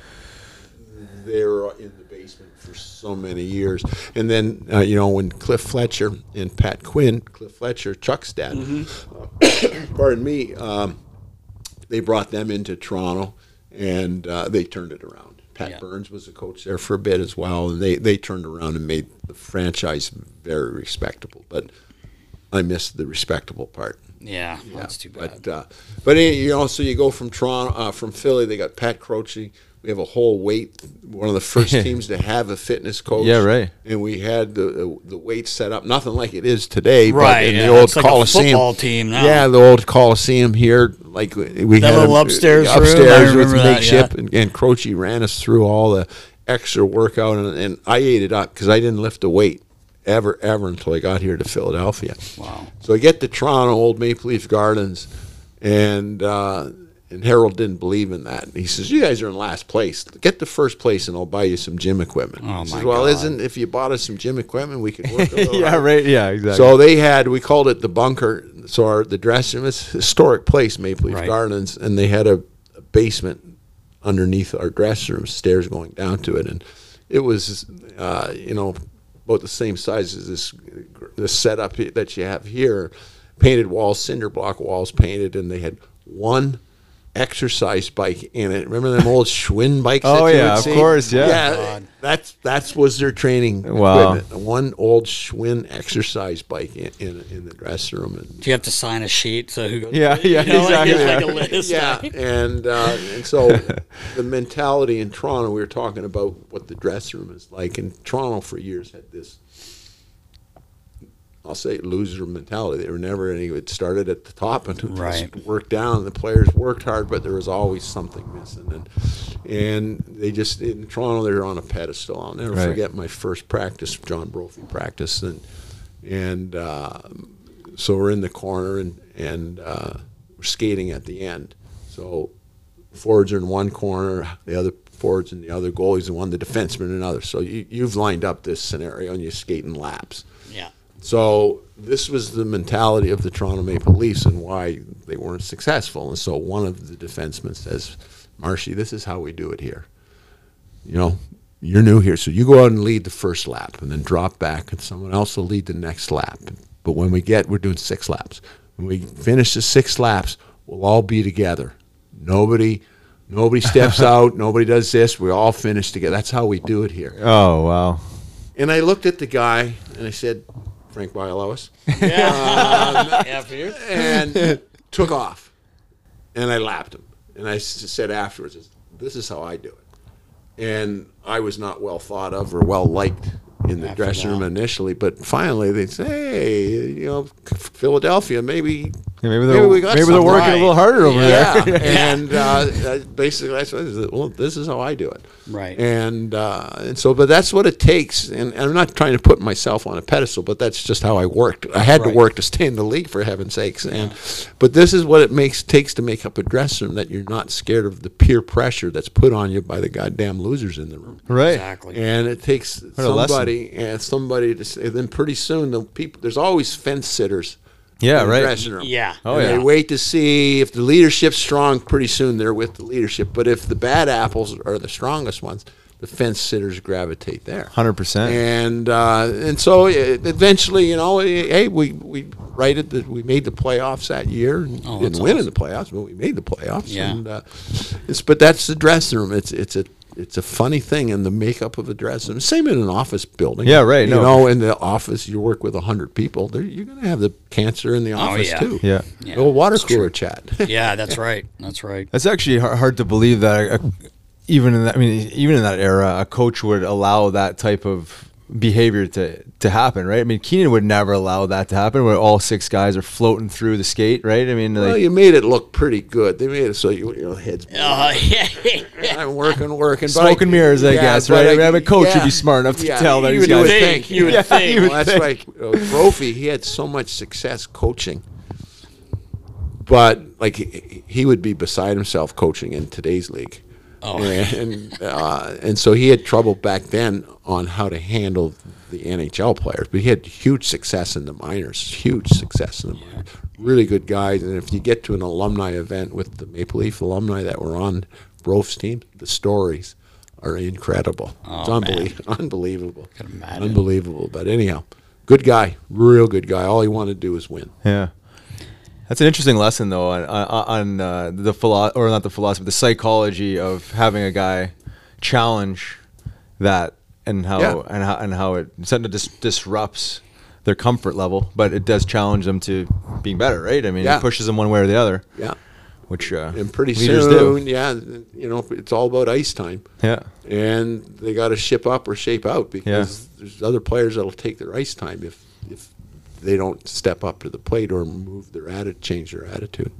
they're in the basement for so many years. And then, when Cliff Fletcher and Pat Quinn, Cliff Fletcher, Chuck's dad, pardon me, they brought them into Toronto, and they turned it around. Pat Burns was a coach there for a bit as well, and they turned around and made the franchise very respectable. But I missed the respectable part. Yeah, that's too bad. But so you go from Toronto, from Philly. They got Pat Croce. We have a whole weight. One of the first teams to have a fitness coach. Yeah, right. And we had the weight set up, nothing like it is today, Right, but in yeah, the old it's like a Coliseum. football team now. Yeah, the old Coliseum here, like we had little upstairs room, I with remember that, makeshift, yeah. and Croce ran us through all the extra workout, and I ate it up because I didn't lift a weight ever until I got here to Philadelphia. Wow. So I get to Toronto, Old Maple Leaf Gardens, and Harold didn't believe in that. He says, "You guys are in last place. Get the first place, and I'll buy you some gym equipment." Oh, He says, my "Well, God. if you bought us some gym equipment, we could work a little Yeah, harder." right. Yeah, exactly. So we called it the bunker. So the dressing room, it's a historic place, Maple Leaf Right. Gardens, and they had a basement underneath our dressing room, stairs going down to it, and it was, about the same size as this setup that you have here. Painted walls, cinder block walls painted, and they had one exercise bike in it. Remember them old Schwinn bikes? Oh, that you yeah, would of see? course, yeah. Yeah, that's was their training Wow. equipment. One old Schwinn exercise bike in the dressing room. And, Do you have to sign a sheet? So who goes? Yeah, yeah, like, exactly. it's like a list. yeah, and so the mentality in Toronto, we were talking about what the dressing room is like. And Toronto for years had this, I'll say, loser mentality. They were never any. It started at the top and Right. just worked down. The players worked hard, but there was always something missing. And they just in Toronto, they're on a pedestal. I'll never Right. forget my first practice, John Brophy practice, and so we're in the corner and we're skating at the end. So forwards are in one corner, the other forwards in the other, goalies in one, the defensemen in another. So you've lined up this scenario and you're skating laps. Yeah. So this was the mentality of the Toronto Maple Leafs and why they weren't successful. And so one of the defensemen says, "Marshy, this is how we do it here. You're new here, so you go out and lead the first lap and then drop back, and someone else will lead the next lap. But when we're doing 6 laps. When we finish the 6 laps, we'll all be together. Nobody steps out. Nobody does this. We all finish together. That's how we do it here." Oh, wow. And I looked at the guy and I said, "Frank Bialowis," Yeah, for you. and took off. And I lapped him. And I said afterwards, "This is how I do it." And I was not well thought of or well liked in the After dressing room that. initially, but finally they'd say, "Hey, Philadelphia, maybe Yeah, maybe we got they're something working a right. little harder over Yeah, there. and basically that's what I said, well, this is how I do it. Right. And so, but that's what it takes. And I'm not trying to put myself on a pedestal, but that's just how I worked. I had to Right. work to stay in the league, for heaven's sakes. And but this is what it takes to make up a dressing room, that you're not scared of the peer pressure that's put on you by the goddamn losers in the room. Right. Exactly. And it takes a lesson. somebody to say. Then pretty soon, the people. There's always fence sitters. Yeah, in the right. dressing room. Yeah. Oh, And yeah. They wait to see if the leadership's strong. Pretty soon, they're with the leadership. But if the bad apples are the strongest ones, the fence sitters gravitate there. 100%. And so eventually, hey, we we made the playoffs that year. Oh, Didn't that's win in awesome. the playoffs, but we made the playoffs. Yeah. And but that's the dressing room. It's a funny thing in the makeup of a dressing room. Same in an office building. Yeah, right, You no. know, in the office, you work with 100 people. You're going to have the cancer in the office yeah. too. Yeah. Yeah, Little water that's cooler true. chat. Yeah, that's right. That's right. That's actually hard to believe that even in that era, a coach would allow that type of behavior to happen, right? I mean, Keenan would never allow that to happen, where all 6 guys are floating through the skate, right? I mean, Well, like, you made it look pretty good. They made it so your head's Yeah. I'm working. But smoke and mirrors, I guess, right? I mean, a coach would be smart enough to tell that you he's would got think. You would think. Well, that's right. Brophy, he had so much success coaching, but like he would be beside himself coaching in today's league. Oh. And so he had trouble back then on how to handle the NHL players, but he had huge success in the minors. Really good guys. And if you get to an alumni event with the Maple Leaf alumni that were on Brof's team, the stories are incredible. Oh, It's unbelievable. Can imagine. Unbelievable. But anyhow, good guy, real good guy. All he wanted to do was win. Yeah. That's an interesting lesson, though, on the the psychology of having a guy challenge that, and how it something disrupts their comfort level, but it does challenge them to being better, right? I mean, Yeah. it pushes them one way or the other. Yeah. Which And pretty leaders soon, do. it's all about ice time. Yeah. And they got to ship up or shape out, because there's other players that'll take their ice time if they don't step up to the plate or change their attitude.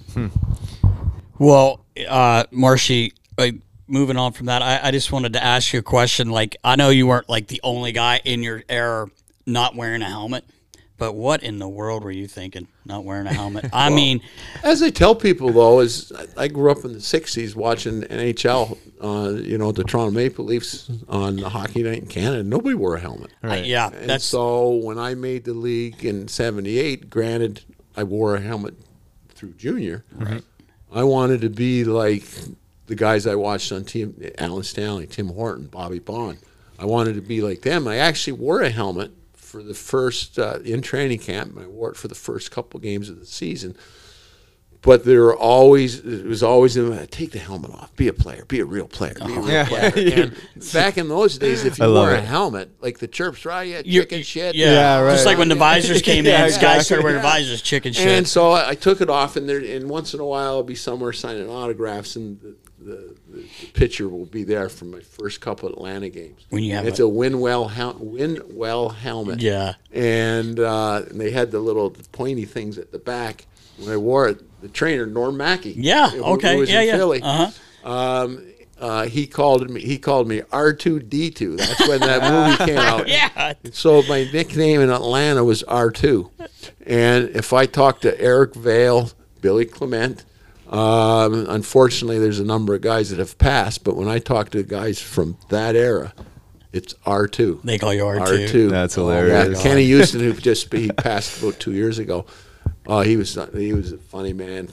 Well, Marshy, moving on from that, I just wanted to ask you a question. Like, I know you weren't like the only guy in your era not wearing a helmet, but what in the world were you thinking not wearing a helmet? I mean, As I tell people, though, is I grew up in the 60s watching NHL, the Toronto Maple Leafs on the Hockey Night in Canada. Nobody wore a helmet. yeah, And that's so when I made the league in 78, granted, I wore a helmet through junior. right. I wanted to be like the guys I watched on team, Alan Stanley, Tim Horton, Bobby Bond. I wanted to be like them. I actually wore a helmet for the first in training camp. I wore it for the first couple games of the season. But it was always take the helmet off, be a player, be a real player, be a real Yeah. player. And back in those days, if you I love wore a it. helmet, like the chirps, right? Yeah, You- chicken shit. Yeah, right. Just like when the visors came in, Yeah, guys exactly. started wearing visors, chicken shit. And so I took it off, and once in a while I'll be somewhere signing autographs, and the picture will be there from my first couple of Atlanta games. When you have it's a- a Winwell helmet. Yeah. And they had the little pointy things at the back. When I wore it, the trainer Norm Mackey. Yeah, who okay, was yeah, in yeah. Philly. Uh-huh. He called me R2D2. That's when that movie came out. Yeah. So my nickname in Atlanta was R2. And if I talked to Eric Vale, Billy Clement, unfortunately there's a number of guys that have passed, but when I talk to guys from that era, it's R2. They call you R2. R2. That's Yeah, hilarious. Kenny Houston, who he passed about 2 years ago. He was a funny man.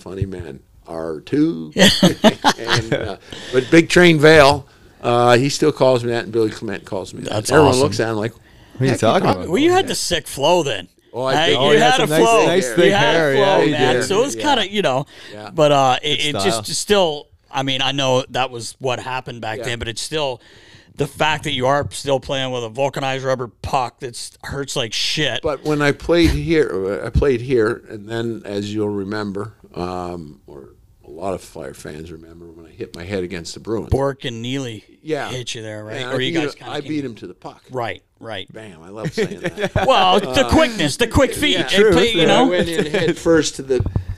R2. But Big Train Vale, he still calls me that, and Billy Clement calls me that. That's Everyone awesome. looks at him like, What are you talking about? Well, you had the sick flow then. Oh, I did. You Oh, you had had a some nice- flow. nice You thick had hair, a flow, yeah, you man. did. So it was kind of, Yeah. but it style. just still, I mean, I know that was what happened back then, but it's still the fact that you are still playing with a vulcanized rubber puck that hurts like shit. But when I played here, and then, as you'll remember, or a lot of Fire fans remember, when I hit my head against the Bruins. Bork and Neely Yeah. hit you there, right? And Or you guys I beat him to the puck. Right. Bam! I love saying that. Well, the quickness, the quick feet. Yeah, It play- you I know? went in head first to the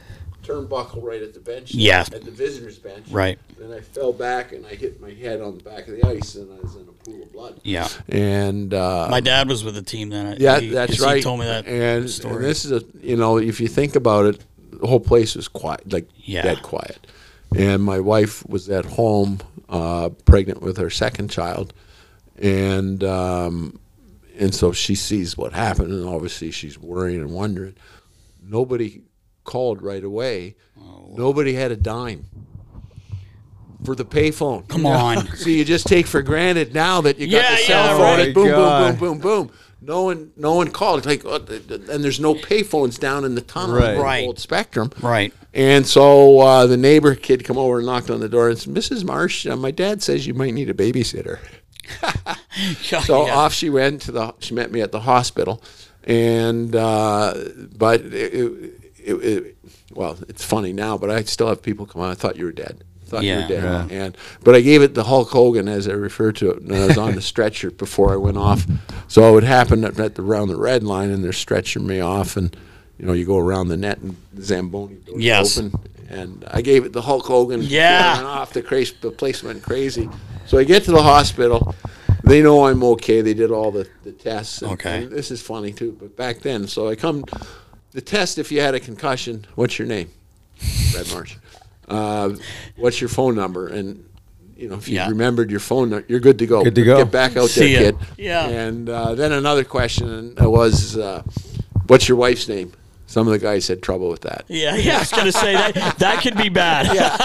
turnbuckle right at the bench. Yeah. At the visitors' bench. Right. Then I fell back and I hit my head on the back of the ice, and I was in a pool of blood. Yeah. And My dad was with the team then. yeah, that's right. He told me that and story. this is if you think about it, the whole place was quiet, like dead quiet. And my wife was at home, pregnant with her second child, and so she sees what happened, and obviously she's worrying and wondering. Nobody called right away. Nobody had a dime for the payphone. Come on. So you just take for granted now that you got the cell phone. right. Boom, God. boom, boom, boom, boom. No one called. It's like, and there's no payphones down in the tunnel. Right. on Right. Old Spectrum. Right. And so the neighbor kid come over and knocked on the door and said, "Mrs. Marsh, my dad says you might need a babysitter." So off she went she met me at the hospital, and but well, it's funny now, but I still have people come on. I thought you were dead. You were dead. But I gave it the Hulk Hogan, as I refer to it, when I was on the stretcher before I went off. So it would happen around the red line, and they're stretching me off, and you go around the net, and the Zamboni doors open. And I gave it the Hulk Hogan. Yeah. Went off. The place went crazy. So I get to the hospital. They know I'm okay. They did all the tests. And this is funny, too, but back then. So I come, the test, if you had a concussion, what's your name? Brad Marsh. What's your phone number? And, if you remembered your phone number, you're good to go. Good to go. Get back out there, kid. Yeah. And then another question was, what's your wife's name? Some of the guys had trouble with that. Yeah, I was going to say that could be bad.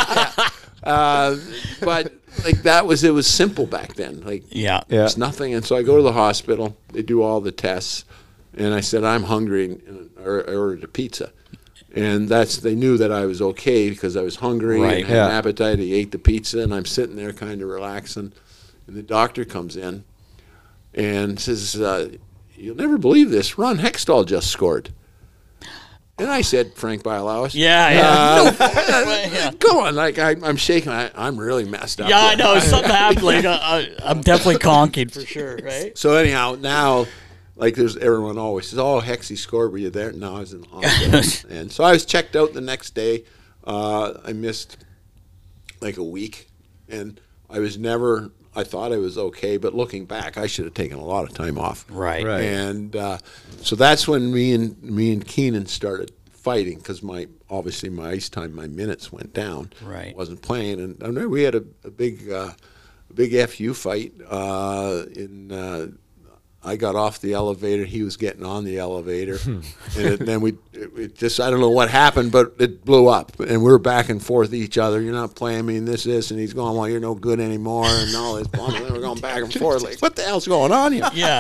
But it was simple back then. It's nothing. And so I go to the hospital. They do all the tests, and I said, "I'm hungry," and I ordered a pizza. And they knew that I was okay because I was hungry and had an appetite. He ate the pizza, and I'm sitting there kind of relaxing. And the doctor comes in and says, "You'll never believe this. Ron Hextall just scored." And I said, "Frank Bialowicz." Go on. I'm shaking. I'm really messed up. Yeah, I know. Something happened. I'm definitely conking for sure, right? So anyhow, now, there's everyone always says, "Oh, Hexy scored. Were you there?" No, I was in the hospital. And so I was checked out the next day. I missed a week, and I thought I was okay, but looking back, I should have taken a lot of time off. Right. And so that's when me and Keenan started fighting, because my ice time, my minutes went down. Right. I wasn't playing, and I remember we had a big FU fight. I got off the elevator. He was getting on the elevator, and then I don't know what happened, but it blew up, and we were back and forth each other. "You're not playing me, and this," and he's going, "Well, you're no good anymore," and all this. And we're going back and forth, what the hell's going on here? Yeah.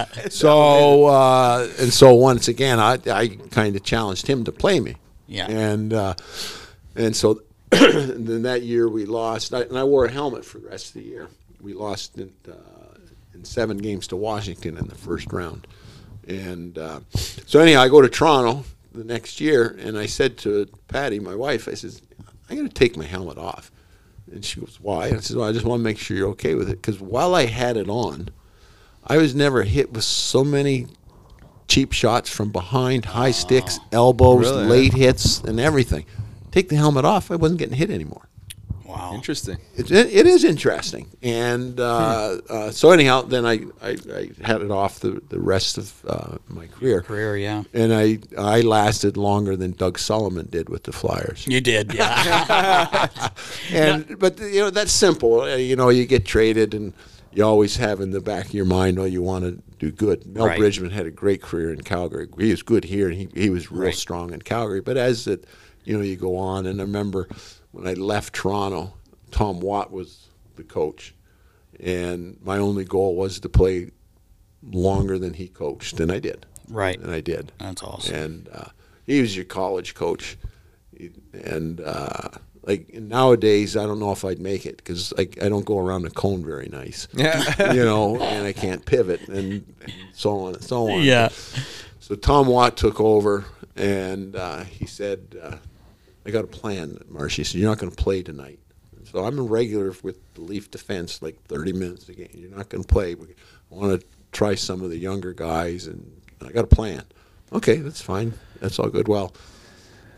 So once again, I kind of challenged him to play me. Yeah. And so then that year we lost, and I wore a helmet for the rest of the year. We lost in 7 games to Washington in the first round. And so anyhow, I go to Toronto the next year, and I said to Patty, my wife, I says, "I got to take my helmet off." And she goes, "Why?" And I said, "Well, I just want to make sure you're okay with it." Because while I had it on, I was never hit with so many cheap shots from behind, high sticks, elbows, late hits, and everything. Take the helmet off, I wasn't getting hit anymore. Wow. Interesting. It is interesting. And so anyhow, then I had it off the rest of my career. Yeah. And I lasted longer than Doug Sullivan did with the Flyers. You did, yeah. But that's simple. You get traded, and you always have in the back of your mind, you want to do good. Mel Bridgman had a great career in Calgary. He was good here, and he was real strong in Calgary. But as you go on, and I remember when I left Toronto, Tom Watt was the coach, and my only goal was to play longer than he coached, and I did. Right. And I did. That's awesome. And he was your college coach, and nowadays I don't know if I'd make it, because I don't go around the cone very nice. Yeah. And I can't pivot, and so on and so on. Yeah. So Tom Watt took over, and he said, "I got a plan, Marsh." He said, "You're not going to play tonight." So I'm a regular with the Leaf defense, 30 minutes a game. You're not going to play. I want to try some of the younger guys, and I got a plan. Okay, that's fine. That's all good. Well,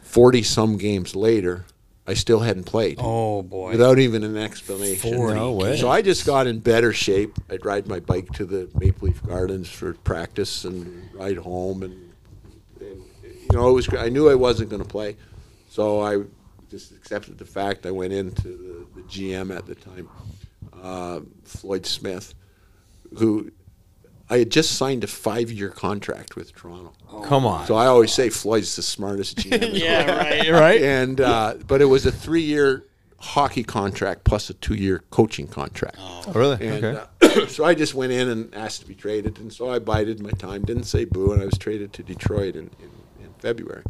40-some games later, I still hadn't played. Oh, boy. Without even an explanation. 40 No way. So I just got in better shape. I'd ride my bike to the Maple Leaf Gardens for practice and ride home. And you know, it was. I knew I wasn't going to play. So I just accepted the fact. I went into the GM at the time, Floyd Smith, who I had just signed a 5-year contract with Toronto. Come on. So I always say Floyd's the smartest GM. Yeah, right. Right? And but it was a 3-year hockey contract plus a 2-year coaching contract. Oh, really? And Okay. so I just went in and asked to be traded, and so I bided my time, didn't say boo, and I was traded to Detroit in February.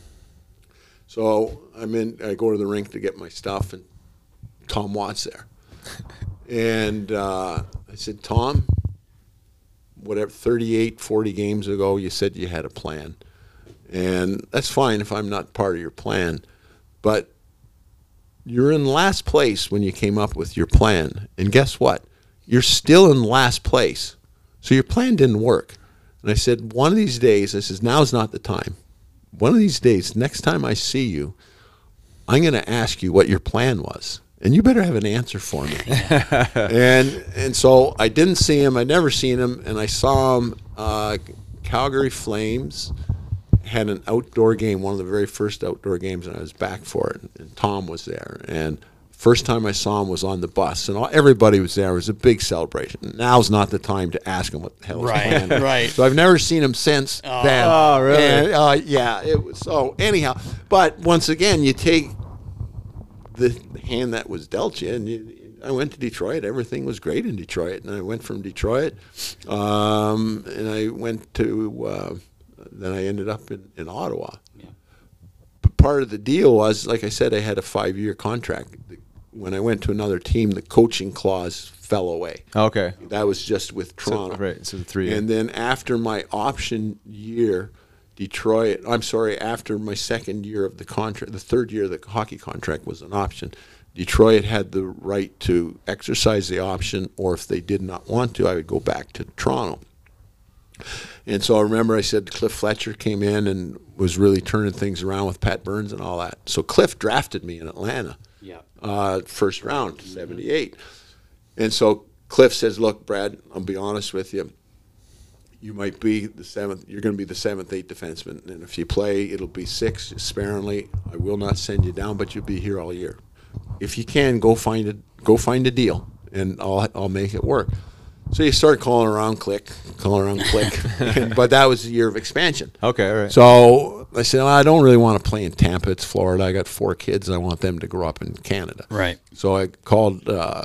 So I go to the rink to get my stuff, and Tom Watt's there. And I said, Tom, whatever, 38, 40 games ago, you said you had a plan. And that's fine if I'm not part of your plan. But you're in last place when you came up with your plan. And guess what? You're still in last place. So your plan didn't work. And I said, one of these days, I says, now's not the time. One of these days, next time I see you, I'm going to ask you what your plan was. And you better have an answer for me. and so I didn't see him. I'd never seen him. And I saw him, Calgary Flames had an outdoor game, one of the very first outdoor games, and I was back for it. And Tom was there. And first time I saw him was on the bus. And everybody was there. It was a big celebration. Now's not the time to ask him what the hell his plan was. Right. So I've never seen him since then. Oh, really? And, yeah. It was, so anyhow, but once again, you take the hand that was dealt you, and I went to Detroit. Everything was great in Detroit, and I went from Detroit, and I went to, then I ended up in Ottawa. Yeah. But part of the deal was, like I said, I had a 5-year contract. When I went to another team, the coaching clause fell away. Okay. That was just with Toronto. So, right, so the 3 year. And then after my option year, after my second year of the contract, the third year of the hockey contract was an option. Detroit had the right to exercise the option, or if they did not want to, I would go back to Toronto. And so I remember I said Cliff Fletcher came in and was really turning things around with Pat Burns and all that. So Cliff drafted me in Atlanta, first round, 78. And so Cliff says, look, Brad, I'll be honest with you. You might be the seventh. You're going to be the 7th, 8th defenseman, and if you play, it'll be 6 sparingly. I will not send you down, but you'll be here all year. If you can, go find a deal, and I'll make it work. So you start calling around, click, but that was the year of expansion. Okay, all right. So I said, well, I don't really want to play in Tampa. It's Florida. I got 4 kids. I want them to grow up in Canada. Right. So I called.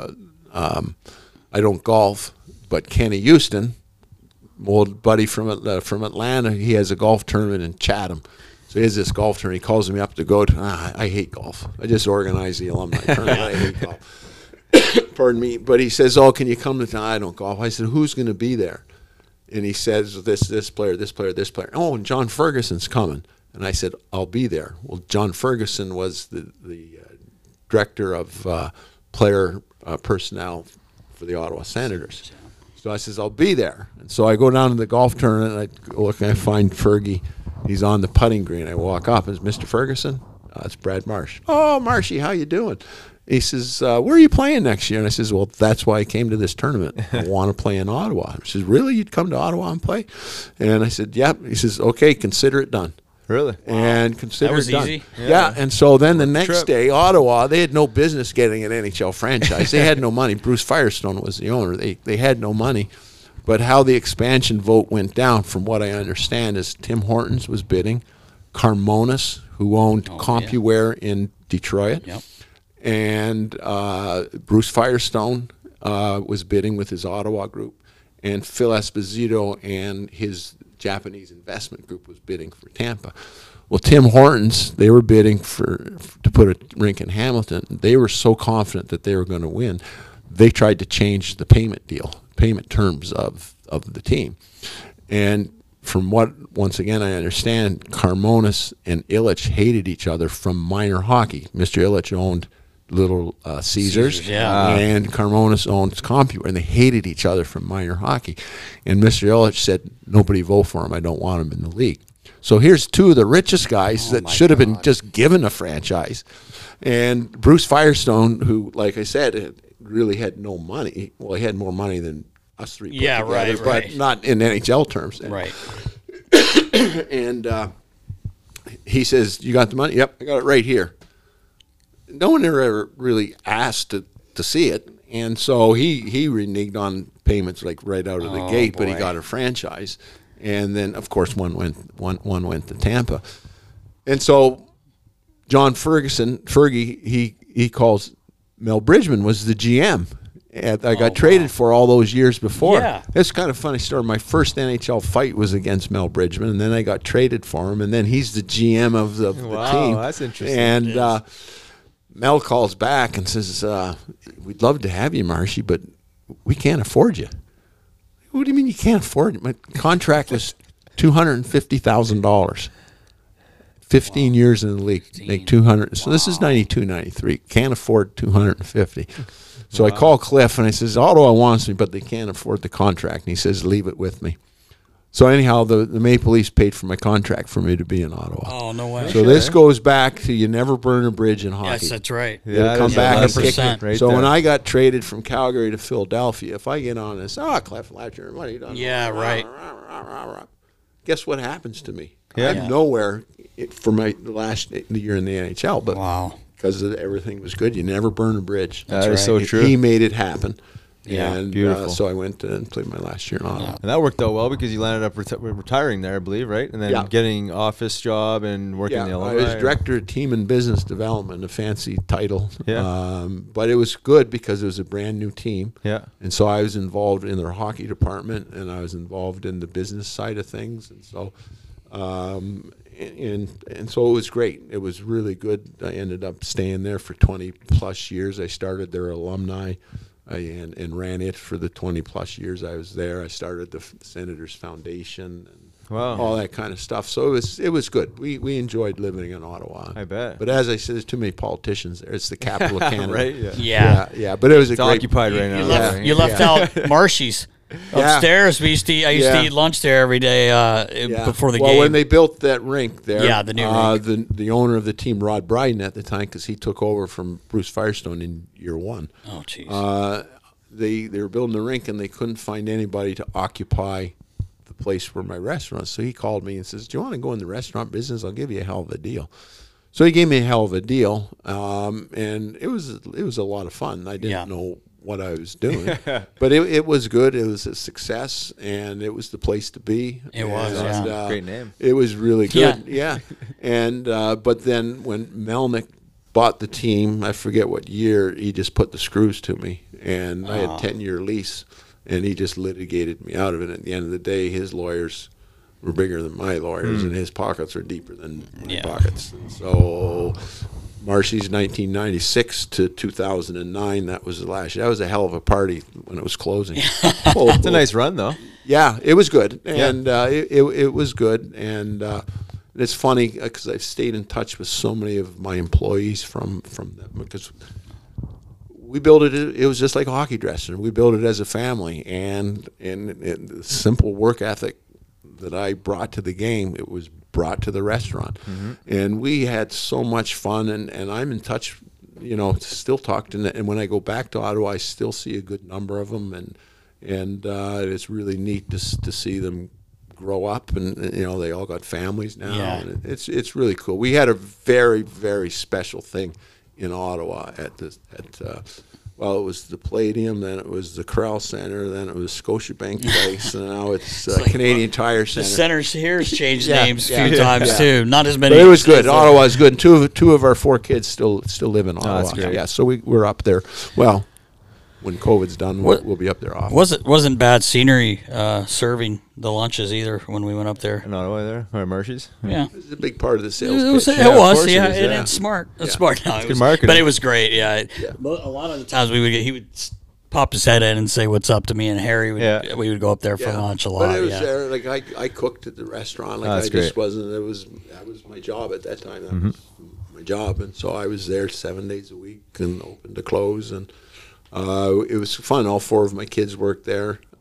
I don't golf, but Kenny Houston, old buddy from Atlanta, he has a golf tournament in Chatham. So he has this golf tournament. He calls me up to go to. I hate golf. I just organized the alumni tournament. I hate golf. Pardon me. But he says, oh, can you come to I don't golf. I said, who's going to be there? And he says, this player, this player, this player. Oh, and John Ferguson's coming. And I said, I'll be there. Well, John Ferguson was the director of player personnel for the Ottawa Senators. So I says, I'll be there. And so I go down to the golf tournament, and I find Fergie. He's on the putting green. I walk up, it's Mr. Ferguson. It's Brad Marsh. Oh, Marshy, how you doing? He says, where are you playing next year? And I says, well, that's why I came to this tournament. I want to play in Ottawa. He says, really? You'd come to Ottawa and play? And I said, yep. He says, okay, consider it done. Really? And consider That was it done. easy? Yeah. And so then the next trip. day, Ottawa, they had no business getting an NHL franchise. They had no money. Bruce Firestone was the owner. They had no money. But how the expansion vote went down, from what I understand, is Tim Hortons was bidding, Carmonas, who owned CompuWare in Detroit, and Bruce Firestone was bidding with his Ottawa group, and Phil Esposito and his Japanese investment group was bidding for Tampa. Well, Tim Hortons, they were bidding to put a rink in Hamilton. They were so confident that they were going to win, they tried to change the payment terms of the team. And from what, once again, I understand, Carmonas and Illich hated each other from minor hockey. Mr. Illich owned Little Caesars, and Carmonas owned CompuWare, and they hated each other from minor hockey. And Mr. Illich said, nobody vote for him. I don't want him in the league. So here's two of the richest guys that my should have been God. just given a franchise. And Bruce Firestone, who, like I said, really had no money. Well, he had more money than us three put Yeah, together, right, but right. not in NHL terms. Right. And he says, "You got the money?" "Yep, I got it right here." No one ever really asked to see it, and so he reneged on payments like right out of the gate. But he boy. got a franchise, and then of course one went to Tampa, and so John Fergie he calls Mel Bridgman was the GM. And I got traded for all those years before. Yeah. It's kind of a funny story. My first NHL fight was against Mel Bridgman, and then I got traded for him, and then he's the GM of the Wow, team. that's interesting. And Mel calls back and says, "We'd love to have you, Marshy, but we can't afford you." "What do you mean you can't afford it? My contract was $250,000. 15 years in the league, make 200. So this is 92, 93. Can't afford 250. So I call Cliff and I says, Ottawa wants me, but they can't afford the contract. And he says, leave it with me. So anyhow, the Maple Leafs paid for my contract for me to be in Ottawa. Oh, no way. So this goes back to you never burn a bridge in hockey. Yes, that's right. It'll come that's back and kick 100% it. right So there. when I got traded from Calgary to Philadelphia, if I get on this, Cliff Latcher, what have you done? Yeah, right. Guess what happens to me? Yeah. I'm nowhere for the last year in the NHL, but Wow. because everything was good, you never burn a bridge. That is so true. He made it happen. Yeah. And Beautiful. so I went and played my last year in Ottawa. And that worked out well because you landed up retiring there, I believe, right? And then Yeah. getting office job and working in the I alumni. was director of team and business development, a fancy title. Yeah. But it was good because it was a brand new team. Yeah. And so I was involved in their hockey department, and I was involved in the business side of things. And so, and so it was great. It was really good. I ended up staying there for 20 plus years. I started their alumni. And ran it for the 20 plus years I was there. I started the Senators Foundation and Wow. all that kind of stuff. So it was good. We enjoyed living in Ottawa. I bet. But as I said, there's too many politicians there. It's the capital of Canada. Right? Yeah. Yeah. Yeah. But it was It's a great. occupied right now. You Yeah. left, you left out Marshy's Yeah. upstairs. I used Yeah. to eat lunch there every day before the well, game. when they built that rink there, Yeah, the new rink. the owner of the team, Rod Bryden, at the time, because he took over from Bruce Firestone in year one. Oh, jeez. They were building the rink and they couldn't find anybody to occupy the place where my restaurant. So he called me and says, "Do you want to go in the restaurant business? I'll give you a hell of a deal." So he gave me a hell of a deal, and it was a lot of fun. I didn't know what I was doing, but it was good. It was a success, and it was the place to be. It was, And, yeah. Great name. It was really good. Yeah. Yeah. And but then when Melnick bought the team, I forget what year, he just put the screws to me, and I had a 10-year lease, and he just litigated me out of it. At the end of the day, his lawyers were bigger than my lawyers, and his pockets are deeper than my pockets. And so Marshy's 1996 to 2009, that was the last year. That was a hell of a party when it was closing. It's a nice run, though. Yeah, it was good, and it was good, and it's funny because I've stayed in touch with so many of my employees from them because we built it. It was just like a hockey dressing. We built it as a family, and the simple work ethic that I brought to the game, it was brought to the restaurant, and we had so much fun. And I'm in touch, still talk to them. And when I go back to Ottawa, I still see a good number of them, and it's really neat to see them grow up, and they all got families now. Yeah. And it's really cool. We had a very, very special thing in Ottawa it was the Palladium, then it was the Corral Center, then it was Scotiabank Place, and now it's Canadian Tire the Center. centers here has changed Yeah, names a yeah, few times yeah. too. Not as many. But it was good. as- Ottawa's good. Two of our 4 kids still live in Ottawa. that's great. Yeah, so we're up there. Well, when COVID's done, we'll be up there often. Wasn't bad scenery serving the lunches either when we went up there. In Ottawa there, or Marshy's. Yeah. It's a big part of the sales It was, pitch. Yeah, of course it yeah, is, and yeah. it's smart. It's Yeah. smart. No, it good was, marketing. but it was great. Yeah, But a lot of the times he would pop his head in and say what's up to me, and Harry would we would go up there for lunch a lot. But it was yeah. there. Like I cooked at the restaurant. Like that's I just great. wasn't. That was my job at that time. That was my job, and so I was there 7 days a week and open to close, and it was fun. All 4 of my kids worked there.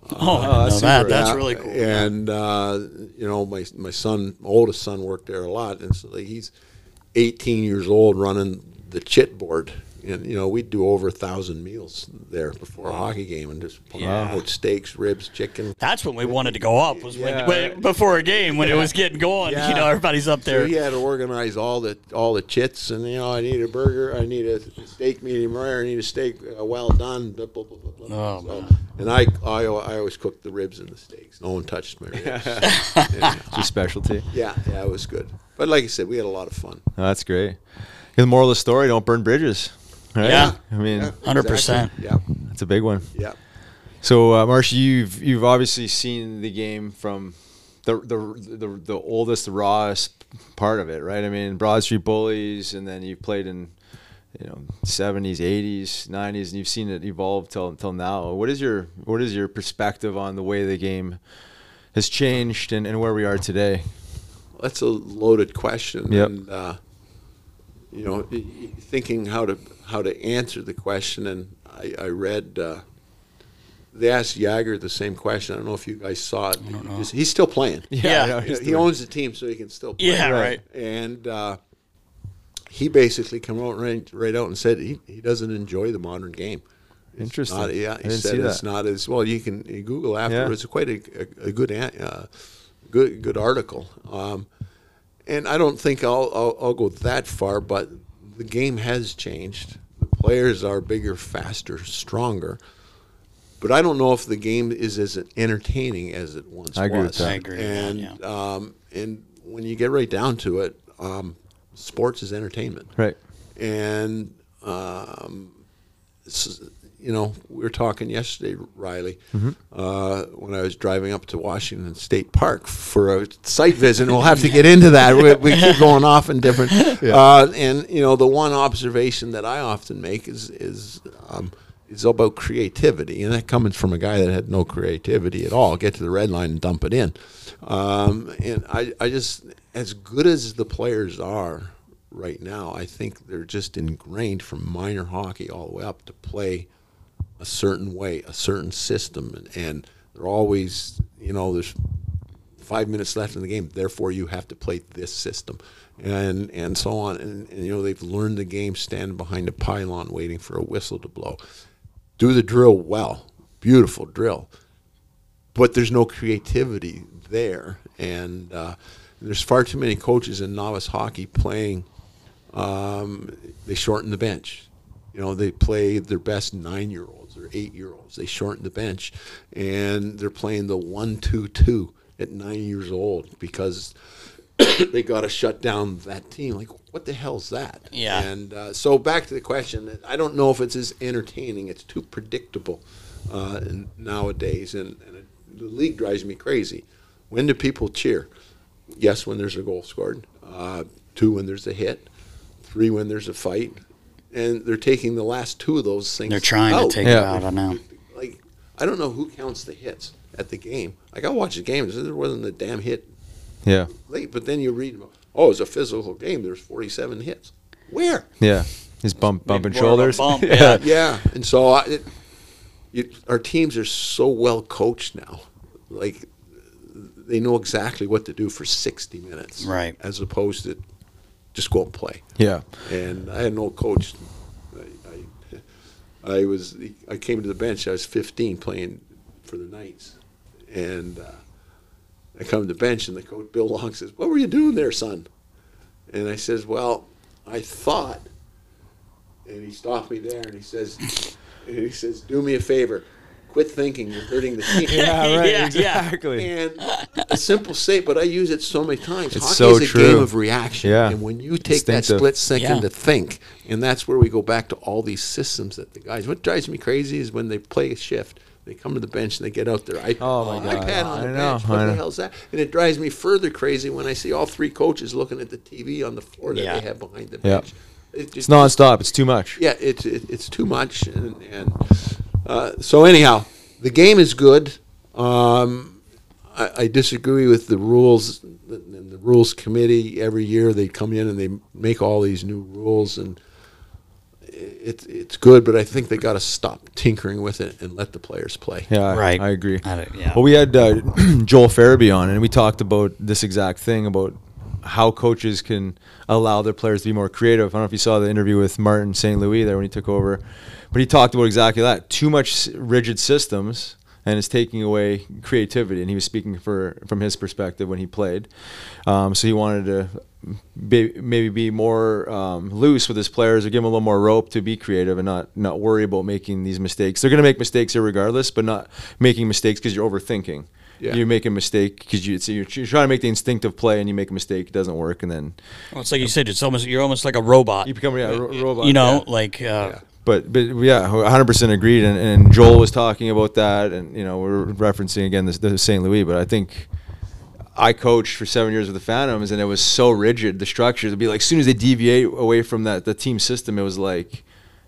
That's that's Yeah, really cool. And you know, my son, oldest son, worked there a lot, and so he's 18 years old running the chit board. And you know, we'd do over 1,000 meals there before a hockey game, and just out steaks, ribs, chicken. That's when we wanted to go up, was when before a game, when it was getting going. Yeah. You know, everybody's up there. So he had to organize all the chits, and you know, I need a burger, I need a steak medium rare, I need a steak well done. Blah, blah, blah, blah, blah. Oh, And I always cooked the ribs and the steaks. No one touched my ribs. It's your specialty. Yeah, it was good. But like I said, we had a lot of fun. Oh, that's great. The moral of the story: don't burn bridges. Right? Yeah. I mean, 100%. Exactly. Yeah, that's a big one. yeah. So, Marcia, you've obviously seen the game from the oldest, the rawest part of it, right? I mean, Broad Street Bullies, and then you've played in, you know, 70s, 80s, 90s, and you've seen it evolve till now. What is your perspective on the way the game has changed and where we are today? That's a loaded question. Yep. And you know, thinking how to answer the question, and I read they asked Jagger the same question. I don't know if you guys saw it. He's still playing. Yeah. He owns the team, so he can still play. Yeah, right. And he basically came out right out and said he doesn't enjoy the modern game. Interesting. He I didn't said see it's that. not as well. You can Google afterwards. It's quite a good article. And I don't think I'll go that far, but the game has changed. The players are bigger, faster, stronger. But I don't know if the game is as entertaining as it once was. I agree with that. I agree with that, And when you get right down to it, sports is entertainment. Right. And you know, we were talking yesterday, Riley, when I was driving up to Washington State Park for a site visit. And we'll have to get into that. We keep going off in different. And you know, the one observation that I often make is about creativity, and that comes from a guy that had no creativity at all. Get to the red line and dump it in. And I just, as good as the players are right now, I think they're just ingrained from minor hockey all the way up to play a certain way, a certain system, and they're always, you know, there's 5 minutes left in the game, therefore you have to play this system, and so on. And you know, they've learned the game standing behind a pylon waiting for a whistle to blow. Do the drill well, beautiful drill, but there's no creativity there, and there's far too many coaches in novice hockey playing. They shorten the bench. You know, they play their best 9-year-olds or 8-year-olds. They shorten the bench, and they're playing the 1-2-2 at 9 years old because they got to shut down that team. Like, what the hell's that? Yeah. And so back to the question, I don't know if it's as entertaining. It's too predictable nowadays, and the league drives me crazy. When do people cheer? Yes, when there's a goal scored. 2, when there's a hit. 3, when there's a fight. And they're taking the last 2 of those things. They're trying out. to take it out. I know. Like, I don't know who counts the hits at the game. Like, I watch the game. There wasn't a damn hit Yeah. late. But then you read, oh, it's a physical game. There's 47 hits. Where? Yeah. He's bumping More of a shoulders. bump, yeah. Yeah. And so our teams are so well coached now. Like, they know exactly what to do for 60 minutes. Right. As opposed to just go and play. Yeah. And I had no coach. I came to the bench. I was 15 playing for the Knights, and I come to the bench, and the coach Bill Long says, "What were you doing there, son?" And I says, "Well, I thought." And he stopped me there, and he says, "Do me a favor. Quit thinking. You're hurting the team." Yeah, right. Yeah, exactly. And a simple statement, but I use it so many times. It's Hockey so is a true. game of reaction. Yeah. And when you take that Instinctive. split second Yeah. to think, and that's where we go back to all these systems that the guys, what drives me crazy is when they play a shift, they come to the bench and they get out their iPad, Oh, my God. iPad on the I know, bench. What I the know. hell's that? And it drives me further crazy when I see all 3 coaches looking at the TV on the floor that Yeah. they have behind the Yeah. bench. It's nonstop. It's too much. Yeah, it's too much, and so anyhow, the game is good. I disagree with the rules. The rules committee every year they come in and they make all these new rules, and it's good, but I think they got to stop tinkering with it and let the players play. Yeah, Right. I agree. Yeah. Well, we had Joel Farabee on, and we talked about this exact thing about how coaches can allow their players to be more creative. I don't know if you saw the interview with Martin St. Louis there when he took over, but he talked about exactly that. Too much rigid systems, and it's taking away creativity. And he was speaking from his perspective when he played. So he wanted to maybe be more loose with his players, or give them a little more rope to be creative and not worry about making these mistakes. They're going to make mistakes regardless, but not making mistakes because you're overthinking. Yeah. You make a mistake because you're trying to make the instinctive play, and you make a mistake, it doesn't work, and then. Well, it's like you said, you're almost like a robot. You become a robot. You know, yeah. like. But yeah, 100% agreed, and Joel was talking about that, and we're referencing again the St. Louis, but I think I coached for 7 years with the Phantoms, and it was so rigid, the structures. It'd be like as soon as they deviate away from the team system, it was like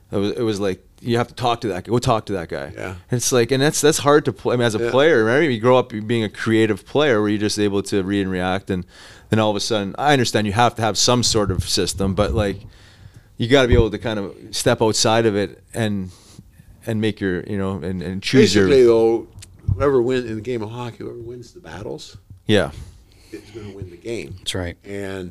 you have to talk to that guy. Go talk to that guy. Yeah. And it's like, and that's hard to play. I mean, as a player, remember you grow up being a creative player where you're just able to read and react, and then all of a sudden, I understand you have to have some sort of system, but like you got to be able to kind of step outside of it and make your and choose Basically, your. though, whoever wins in the game of hockey, whoever wins the battles, yeah, is going to win the game. That's right. And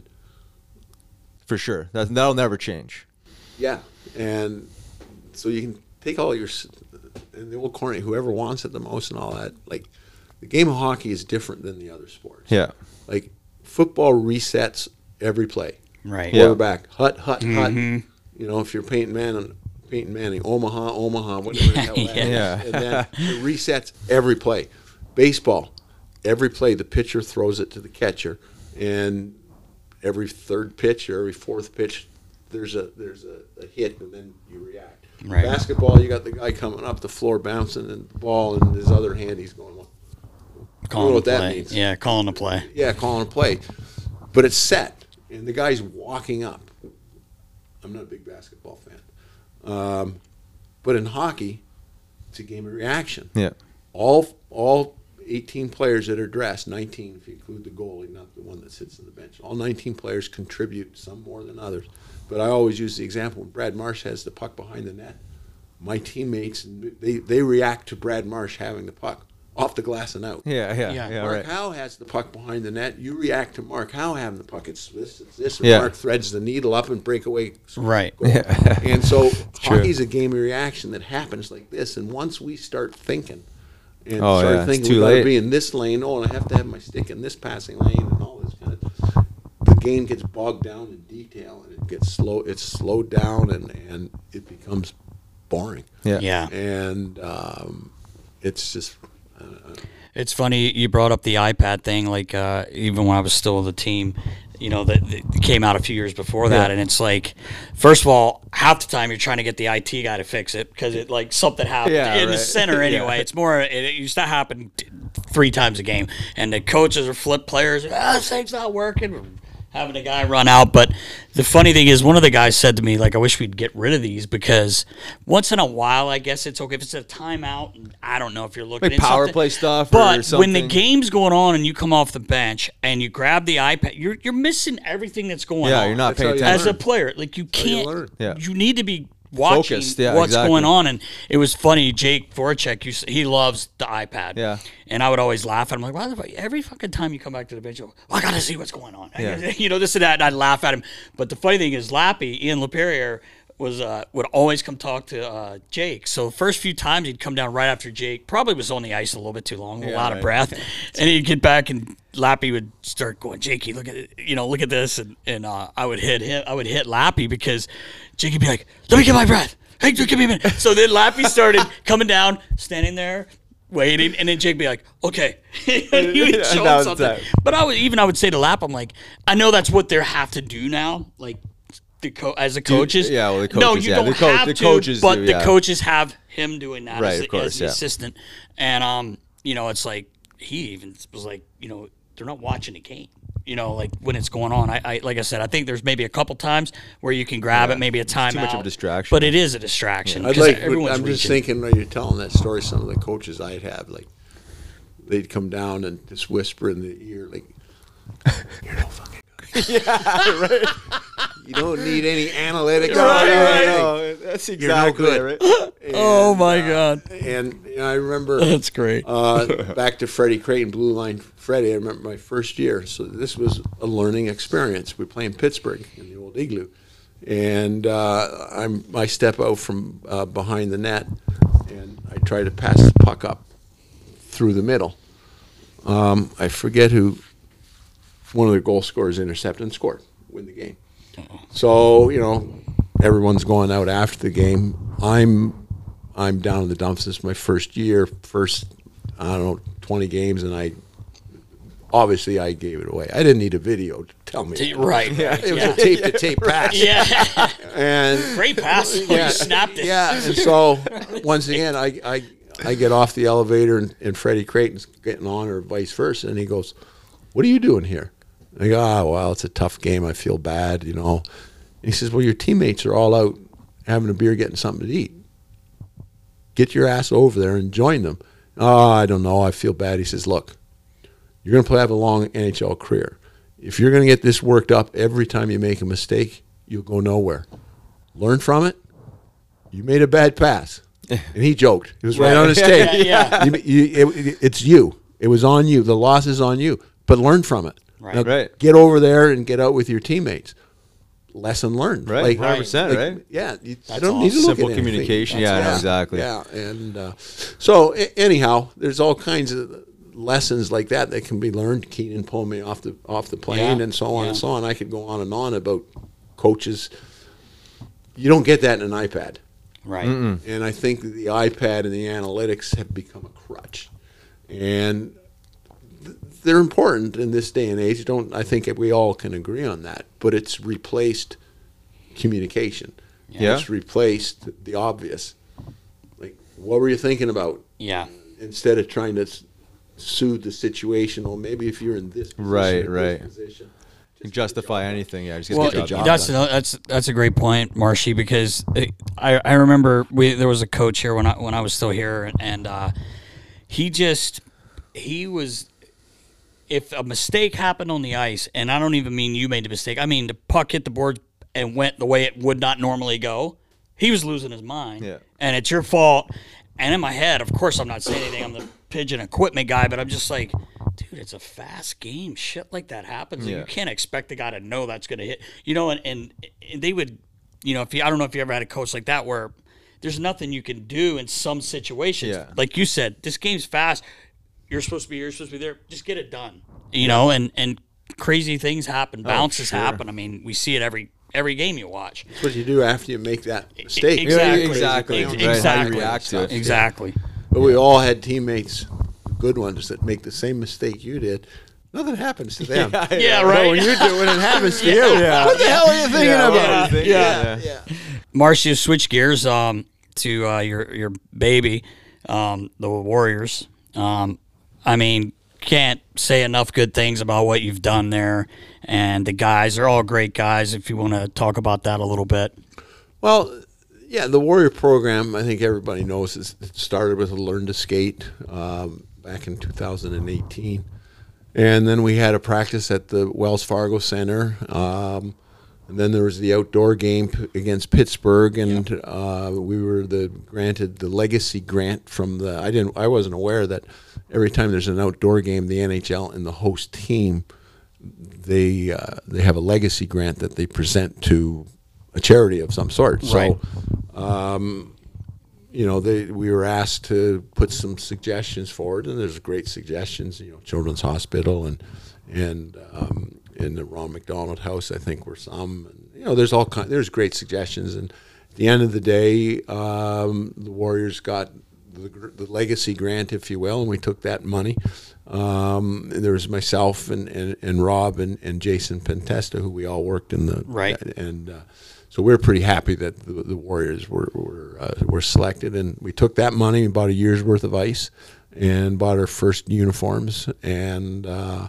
for sure, that'll never change. Yeah, and so you can take all your and they will coordinate whoever wants it the most and all that. Like the game of hockey is different than the other sports. Yeah, like football resets every play. Right. Quarterback, hut. If you're Peyton Manning, Omaha, whatever the hell that is. And then it resets every play. Baseball, every play the pitcher throws it to the catcher, and every third pitch or every fourth pitch there's a hit, and then you react. Right. Basketball, you got the guy coming up the floor bouncing and the ball in his other hand, he's going, well, I don't know what that means. Yeah, calling a play. Yeah, calling a play. But it's set. And the guy's walking up. I'm not a big basketball fan. But in hockey, it's a game of reaction. Yeah. All 18 players that are dressed, 19 if you include the goalie, not the one that sits on the bench. All 19 players contribute, some more than others. But I always use the example when Brad Marsh has the puck behind the net. My teammates, they react to Brad Marsh having the puck off the glass and out. Yeah. Mark Howe has the puck behind the net. You react to Mark Howe having the puck. It's this. Yeah. Mark threads the needle up and breakaway. Right. And so hockey's a game of reaction that happens like this. And once we start thinking and thinking we got to be in this lane, and I have to have my stick in this passing lane and all this kind of, the game gets bogged down in detail and it gets slow. It's slowed down and it becomes boring. Yeah. And it's just. It's funny you brought up the iPad thing. Like even when I was still on the team, that came out a few years before that, and it's like, first of all, half the time you're trying to get the IT guy to fix it because it like something happened in the center anyway. It's more it used to happen 3 times a game, and the coaches are flip players. This thing's not working. Having a guy run out. But the funny thing is, one of the guys said to me, like, I wish we'd get rid of these because once in a while, I guess it's okay if it's a timeout. And I don't know if you're looking like at power play stuff, but or something. when the game's going on and you come off the bench and you grab the iPad, you're missing everything that's going on. Yeah, you're not paying attention as a player. Like you can't. You need to be watching focused, what's going on. And it was funny. Jake Voracek, he loves the iPad. Yeah. And I would always laugh at him, like, why the fuck? Every fucking time you come back to the bench, I got to see what's going on. Yeah. This and that. And I'd laugh at him. But the funny thing is, Lappy, Ian LaPerriere, would always come talk to Jake. So the first few times he'd come down right after Jake, probably was on the ice a little bit too long, a lot of breath. And he'd get back and Lappy would start going, Jakey, look at it, look at this. And I would hit him. I would hit Lappy because Jakey'd be like, let me get my breath. Hey, give me a minute. So then Lappy started coming down, standing there, waiting, and then Jake be like, okay. And he would show him something. But I would say to Lapp, I'm like, I know that's what they have to do now, like as the coaches. Yeah, well, the coaches. No, you don't have the to, coaches but do, the coaches have him doing that right, as, of course, as the assistant. And, it's like, he even was like, they're not watching the game. Like when it's going on. I like I said, I think there's maybe a couple times where you can grab it, maybe a timeout. Too much of a distraction. But it is a distraction. I'm just thinking when you're telling that story, some of the coaches I'd have, like, they'd come down and just whisper in the ear, like, you're no fucking good. Yeah, right. You don't need any analytics. Right. That's You're no exactly good. right. Oh my God. And I remember That's great. back to Freddie Creighton, Blue Line Freddie. I remember my first year. So this was a learning experience. We play in Pittsburgh in the old Igloo. And I step out from behind the net, and I try to pass the puck up through the middle. I forget who one of the goal scorers intercepted and scored, win the game. So, everyone's going out after the game. I'm down in the dumps. This is my first year, I don't know, 20 games, and I gave it away. I didn't need a video to tell me. Right. It was a tape-to-tape pass. Yeah. And Great pass. You snapped it. yeah, and so once again, I get off the elevator, and Freddie Creighton's getting on, or vice versa, and he goes, "What are you doing here?" I go, well, it's a tough game. I feel bad, And he says, well, your teammates are all out having a beer, getting something to eat. Get your ass over there and join them. Oh, I don't know. I feel bad. He says, look, you're going to have a long NHL career. If you're going to get this worked up every time you make a mistake, you'll go nowhere. Learn from it. You made a bad pass. And he joked. It was right on his tape. It's you. It was on you. The loss is on you. But learn from it. Right. Now, Right. Get over there and get out with your teammates. Lesson learned. Right. 100%, right? Yeah. I don't need to look Simple at anything. communication. Yeah, no, exactly. Yeah. And so anyhow, there's all kinds of lessons like that can be learned. Keenan pulled me off the plane, and so on and so on. I could go on about coaches. You don't get that in an iPad. Right. And I think that the iPad and the analytics have become a crutch. And they're important in this day and age. I think we all can agree on that. But it's replaced communication. Yeah. It's replaced the obvious. Like, what were you thinking about? Yeah. Instead of trying to soothe the situation, or maybe if you're in this position, Right, or right. this position, You can justify anything. Yeah, just Well, get the job done. that's a great point, Marshy, because I remember there was a coach here when I was still here, and he was. If a mistake happened on the ice, and I don't even mean you made the mistake, I mean the puck hit the board and went the way it would not normally go, he was losing his mind. Yeah. And it's your fault. And in my head, of course, I'm not saying anything. I'm the pigeon equipment guy, but I'm just like, dude, it's a fast game. Shit like that happens. Yeah. You can't expect the guy to know that's going to hit. And they would, I don't know if you ever had a coach like that where there's nothing you can do in some situations. Yeah. Like you said, this game's fast. You're supposed to be here, you're supposed to be there. Just get it done. And crazy things happen. Bounces happen. I mean, we see it every game you watch. That's what you do after you make that mistake. Exactly. Crazy Right, how you Exactly. react to it. Exactly. But we all had teammates, good ones, that make the same mistake you did. Nothing happens to them. Yeah, But right. when you're doing it, happens to you. Yeah. What the hell are you thinking about? Yeah. Marcia, switch gears to your baby, the Warriors. I mean, can't say enough good things about what you've done there. And the guys, they're all great guys, if you want to talk about that a little bit. Well, yeah, the Warrior program, I think everybody knows, it started with a Learn to Skate back in 2018. And then we had a practice at the Wells Fargo Center. And then there was the outdoor game against Pittsburgh, and we were granted the legacy grant from I wasn't aware that every time there's an outdoor game, the NHL and the host team, they have a legacy grant that they present to a charity of some sort. Right. So, we were asked to put some suggestions forward, and there's great suggestions. Children's Hospital and in the Ron McDonald House, I think were some. There's great suggestions, and at the end of the day, the Warriors got the legacy grant, if you will, and we took that money. And there was myself and Rob and Jason Pentesta, who we all worked in the Right. and so we're pretty happy that the Warriors were selected, and we took that money and bought a year's worth of ice and bought our first uniforms and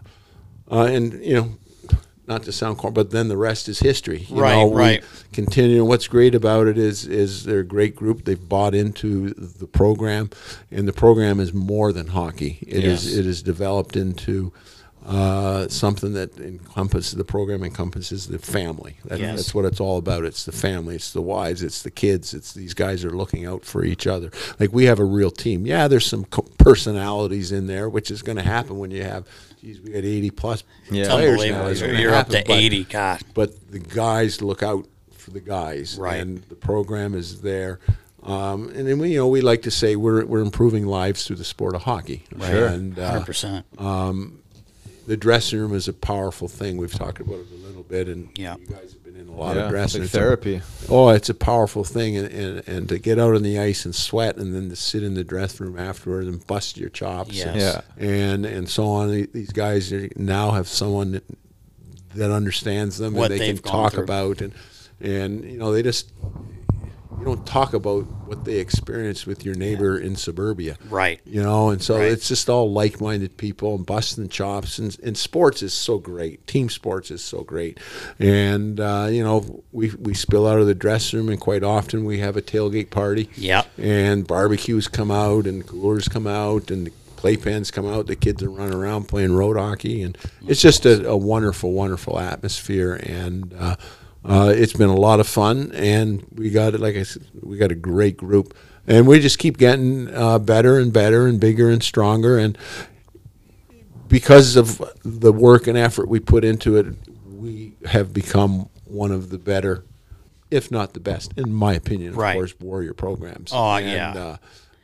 not to sound corny, but then the rest is history. Right. Continue. What's great about it is they're a great group. They've bought into the program, and the program is more than hockey. It is developed into something that the program encompasses the family. That's what it's all about. It's the family. It's the wives. It's the kids. It's these guys are looking out for each other. Like, we have a real team. Yeah, there's some personalities in there, which is going to happen when you have, we got 80 plus players now. You're up to 80, God. But the guys look out for the guys, right? And the program is there. And then we like to say we're improving lives through the sport of hockey. Right. Sure. And 100%. the dressing room is a powerful thing. We've talked about it a little bit, and you guys have been in a lot of dressing rooms. Therapy. It's a powerful thing, and to get out on the ice and sweat, and then to sit in the dressing room afterwards and bust your chops, and so on. These guys now have someone that understands them, what and they can talk about, and they just. You don't talk about what they experience with your neighbor in suburbia. Right. And so it's just all like-minded people and busting chops. And sports is so great. Team sports is so great. And, we spill out of the dressing room, and quite often we have a tailgate party. Yeah. And barbecues come out, and coolers come out, and the playpens come out. The kids are running around playing road hockey. And it's just a wonderful, wonderful atmosphere. And it's been a lot of fun, and we got it. Like I said, we got a great group, and we just keep getting better and better and bigger and stronger. And because of the work and effort we put into it, we have become one of the better, if not the best, in my opinion. Of course, warrior programs. And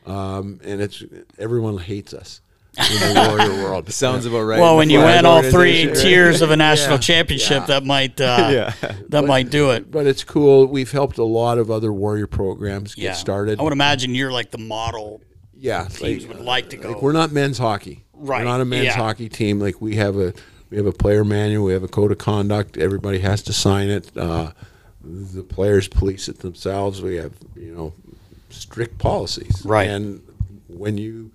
it's everyone hates us. In the warrior world. Sounds about right. Well, when you win all 3 tiers of a national championship, that might might do it. But it's cool. We've helped a lot of other warrior programs get started. I would imagine you're like the model. Yeah, teams would like to go. Like, we're not men's hockey. Right. We're not a men's hockey team. Like, we have a player manual. We have a code of conduct. Everybody has to sign it. The players police it themselves. We have strict policies. Right. And when you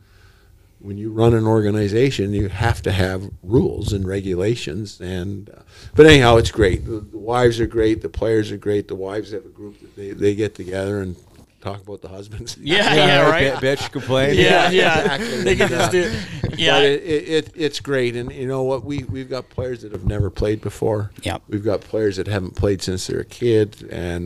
run an organization, you have to have rules and regulations. And but anyhow, it's great. The wives are great. The players are great. The wives have a group that they get together and talk about the husbands. Right. Bitch, complain. Exactly. They can just do. Yeah, but it's great. And you know what? We've got players that have never played before. Yeah. We've got players that haven't played since they're a kid,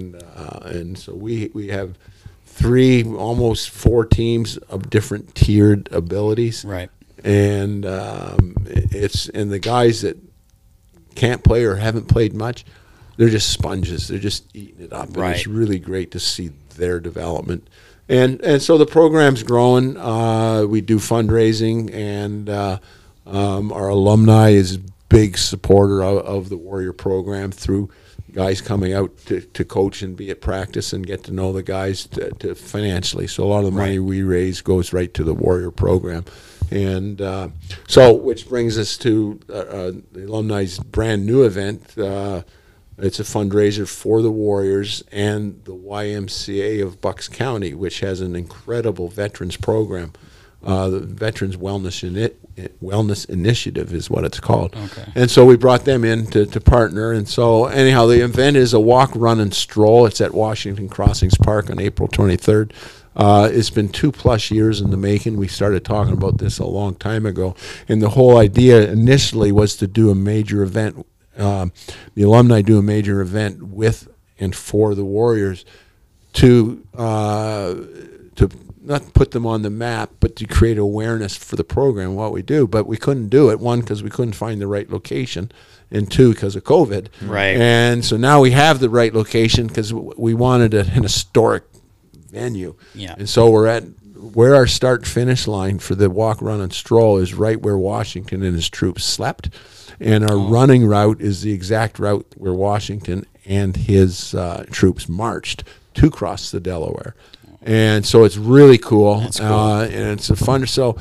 and so we have 3, almost 4 teams of different tiered abilities. Right. And and the guys that can't play or haven't played much, they're just sponges. They're just eating it up. And it's really great to see their development. And so the program's growing. We do fundraising, and our alumni is a big supporter of the Warrior program through guys coming out to coach and be at practice and get to know the guys to financially. So a lot of the money we raise goes right to the Warrior program. And so, which brings us to the alumni's brand new event. It's a fundraiser for the Warriors and the YMCA of Bucks County, which has an incredible veterans program. The Veterans Wellness Initiative is what it's called. Okay. And so we brought them in to partner. And so anyhow, the event is a walk, run, and stroll. It's at Washington Crossings Park on April 23rd. It's been 2+ years in the making. We started talking about this a long time ago. And the whole idea initially was to do a major event. The alumni do a major event with and for the Warriors to not put them on the map, but to create awareness for the program, what we do. But we couldn't do it, 1, because we couldn't find the right location, and 2, because of COVID. Right. And so now we have the right location because we wanted an historic venue. Yeah. And so we're at where our start-finish line for the walk, run, and stroll is right where Washington and his troops slept. And our running route is the exact route where Washington and his troops marched to cross the Delaware. And so it's really cool. That's cool. And it's a fun. So,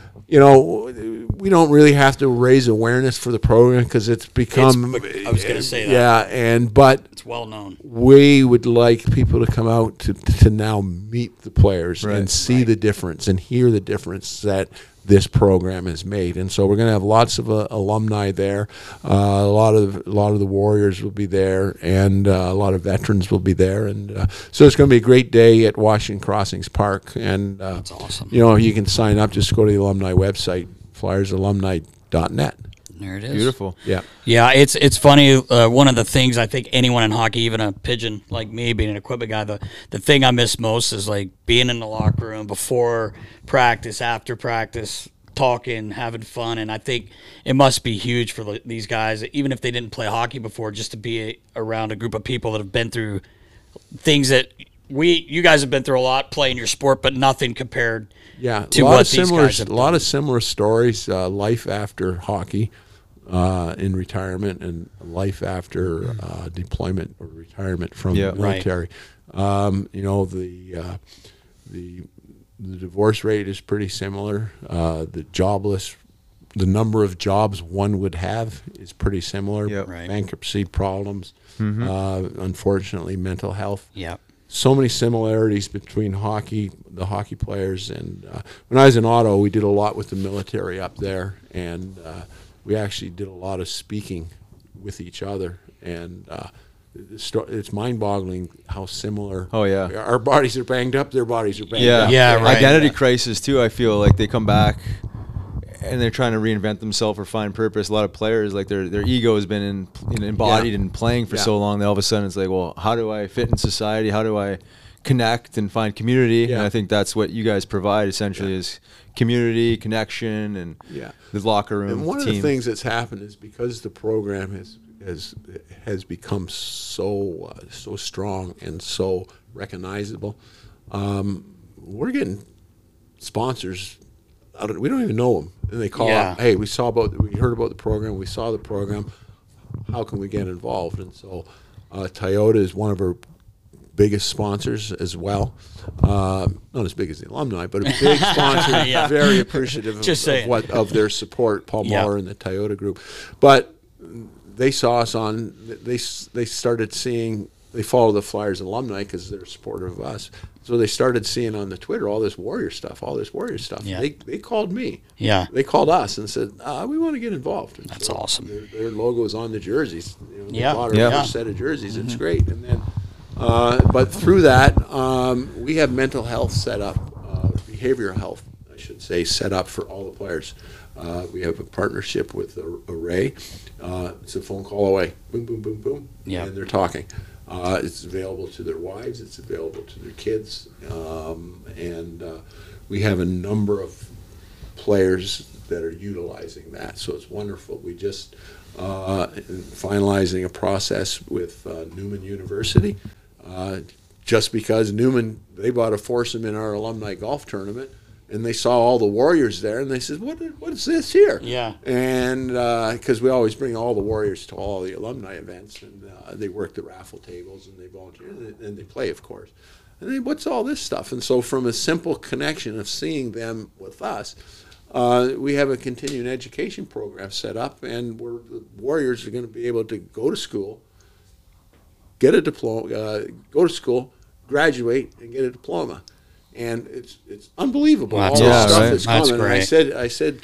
we don't really have to raise awareness for the program because it's become. I was going to say that. Yeah, but it's well known. We would like people to come out to now meet the players and see the difference and hear the difference that this program has made. And so we're going to have lots of alumni there. A lot of the Warriors will be there, and a lot of veterans will be there. And so it's going to be a great day at Washington Crossings Park. And that's awesome. You can sign up. Just go to the alumni website, flyersalumni.net. There it is. Beautiful. Yeah. Yeah, it's funny. One of the things I think anyone in hockey, even a pigeon like me, being an equipment guy, the thing I miss most is like being in the locker room before practice, after practice, talking, having fun. And I think it must be huge for these guys, even if they didn't play hockey before, just to be around a group of people that have been through things that you guys have been through a lot playing your sport, but nothing compared to what these guys have done. A lot of similar stories, life after hockey, in retirement, and life after deployment or retirement from the military. The divorce rate is pretty similar. The number of jobs one would have is pretty similar. Yep. Right. Bankruptcy problems, unfortunately, mental health. Yeah. So many similarities between the hockey players, and when I was in Ottawa, we did a lot with the military up there, and we actually did a lot of speaking with each other, and it's mind-boggling how similar. Oh yeah, our bodies are banged up, their bodies are banged up. Yeah, right. Identity crisis too. I feel like they come back and they're trying to reinvent themselves or find purpose. A lot of players, like their ego has been embodied and playing for so long that all of a sudden it's like, well, how do I fit in society? How do I connect and find community? Yeah. And I think that's what you guys provide essentially is community, connection, and the locker room. And one team. of the things that's happened is because the program has become so strong and so recognizable, we're getting sponsors. We don't even know them, and they call up. Hey, we heard about the program. We saw the program. How can we get involved? And so, Toyota is one of our biggest sponsors as well. Not as big as the alumni, but a big sponsor. Very appreciative of their support. Paul Muller and the Toyota Group, but they saw us on. They started seeing. They follow the Flyers alumni because they're supportive of us. So they started seeing on the Twitter all this Warrior stuff. Yeah. They called me. Yeah. They called us and said, we want to get involved. And That's so awesome. Their logo is on the jerseys. They bought Yeah. our first set of jerseys. It's great. And then, but through that, we have mental health set up, behavioral health, I should say, set up for all the players. We have a partnership with Array. It's a phone call away. Boom, boom, boom, boom. Yeah. And they're talking. It's available to their wives. It's available to their kids. And we have a number of players that are utilizing that. So it's wonderful. We just finalizing a process with Newman University. Just because Newman, they bought a foursome in our alumni golf tournament, and they saw all the Warriors there, and they said, what is this here? Yeah. And because we always bring all the Warriors to all the alumni events, and they work the raffle tables, and they volunteer, and they play, of course. And they, what's all this stuff? And so from a simple connection of seeing them with us, we have a continuing education program set up, and the Warriors are going to be able to go to school, get a diploma, go to school, graduate, and get a diploma. And it's unbelievable. Well, all this stuff that's That's coming. great. And I said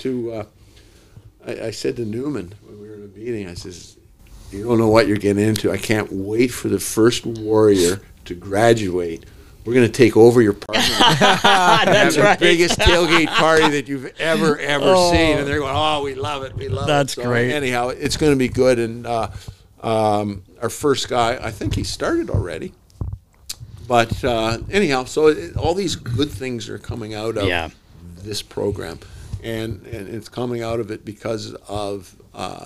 to Newman when we were in a meeting, I says, you don't know what you're getting into. I can't wait for the first Warrior to graduate. We're going to take over your party. That's right. The biggest tailgate party that you've ever seen. And they're going, oh, we love it. We love That's it. So great. Anyhow, it's going to be good. And our first guy, I think he started already. But anyhow, so all these good things are coming out of this program, and it's coming out of it because of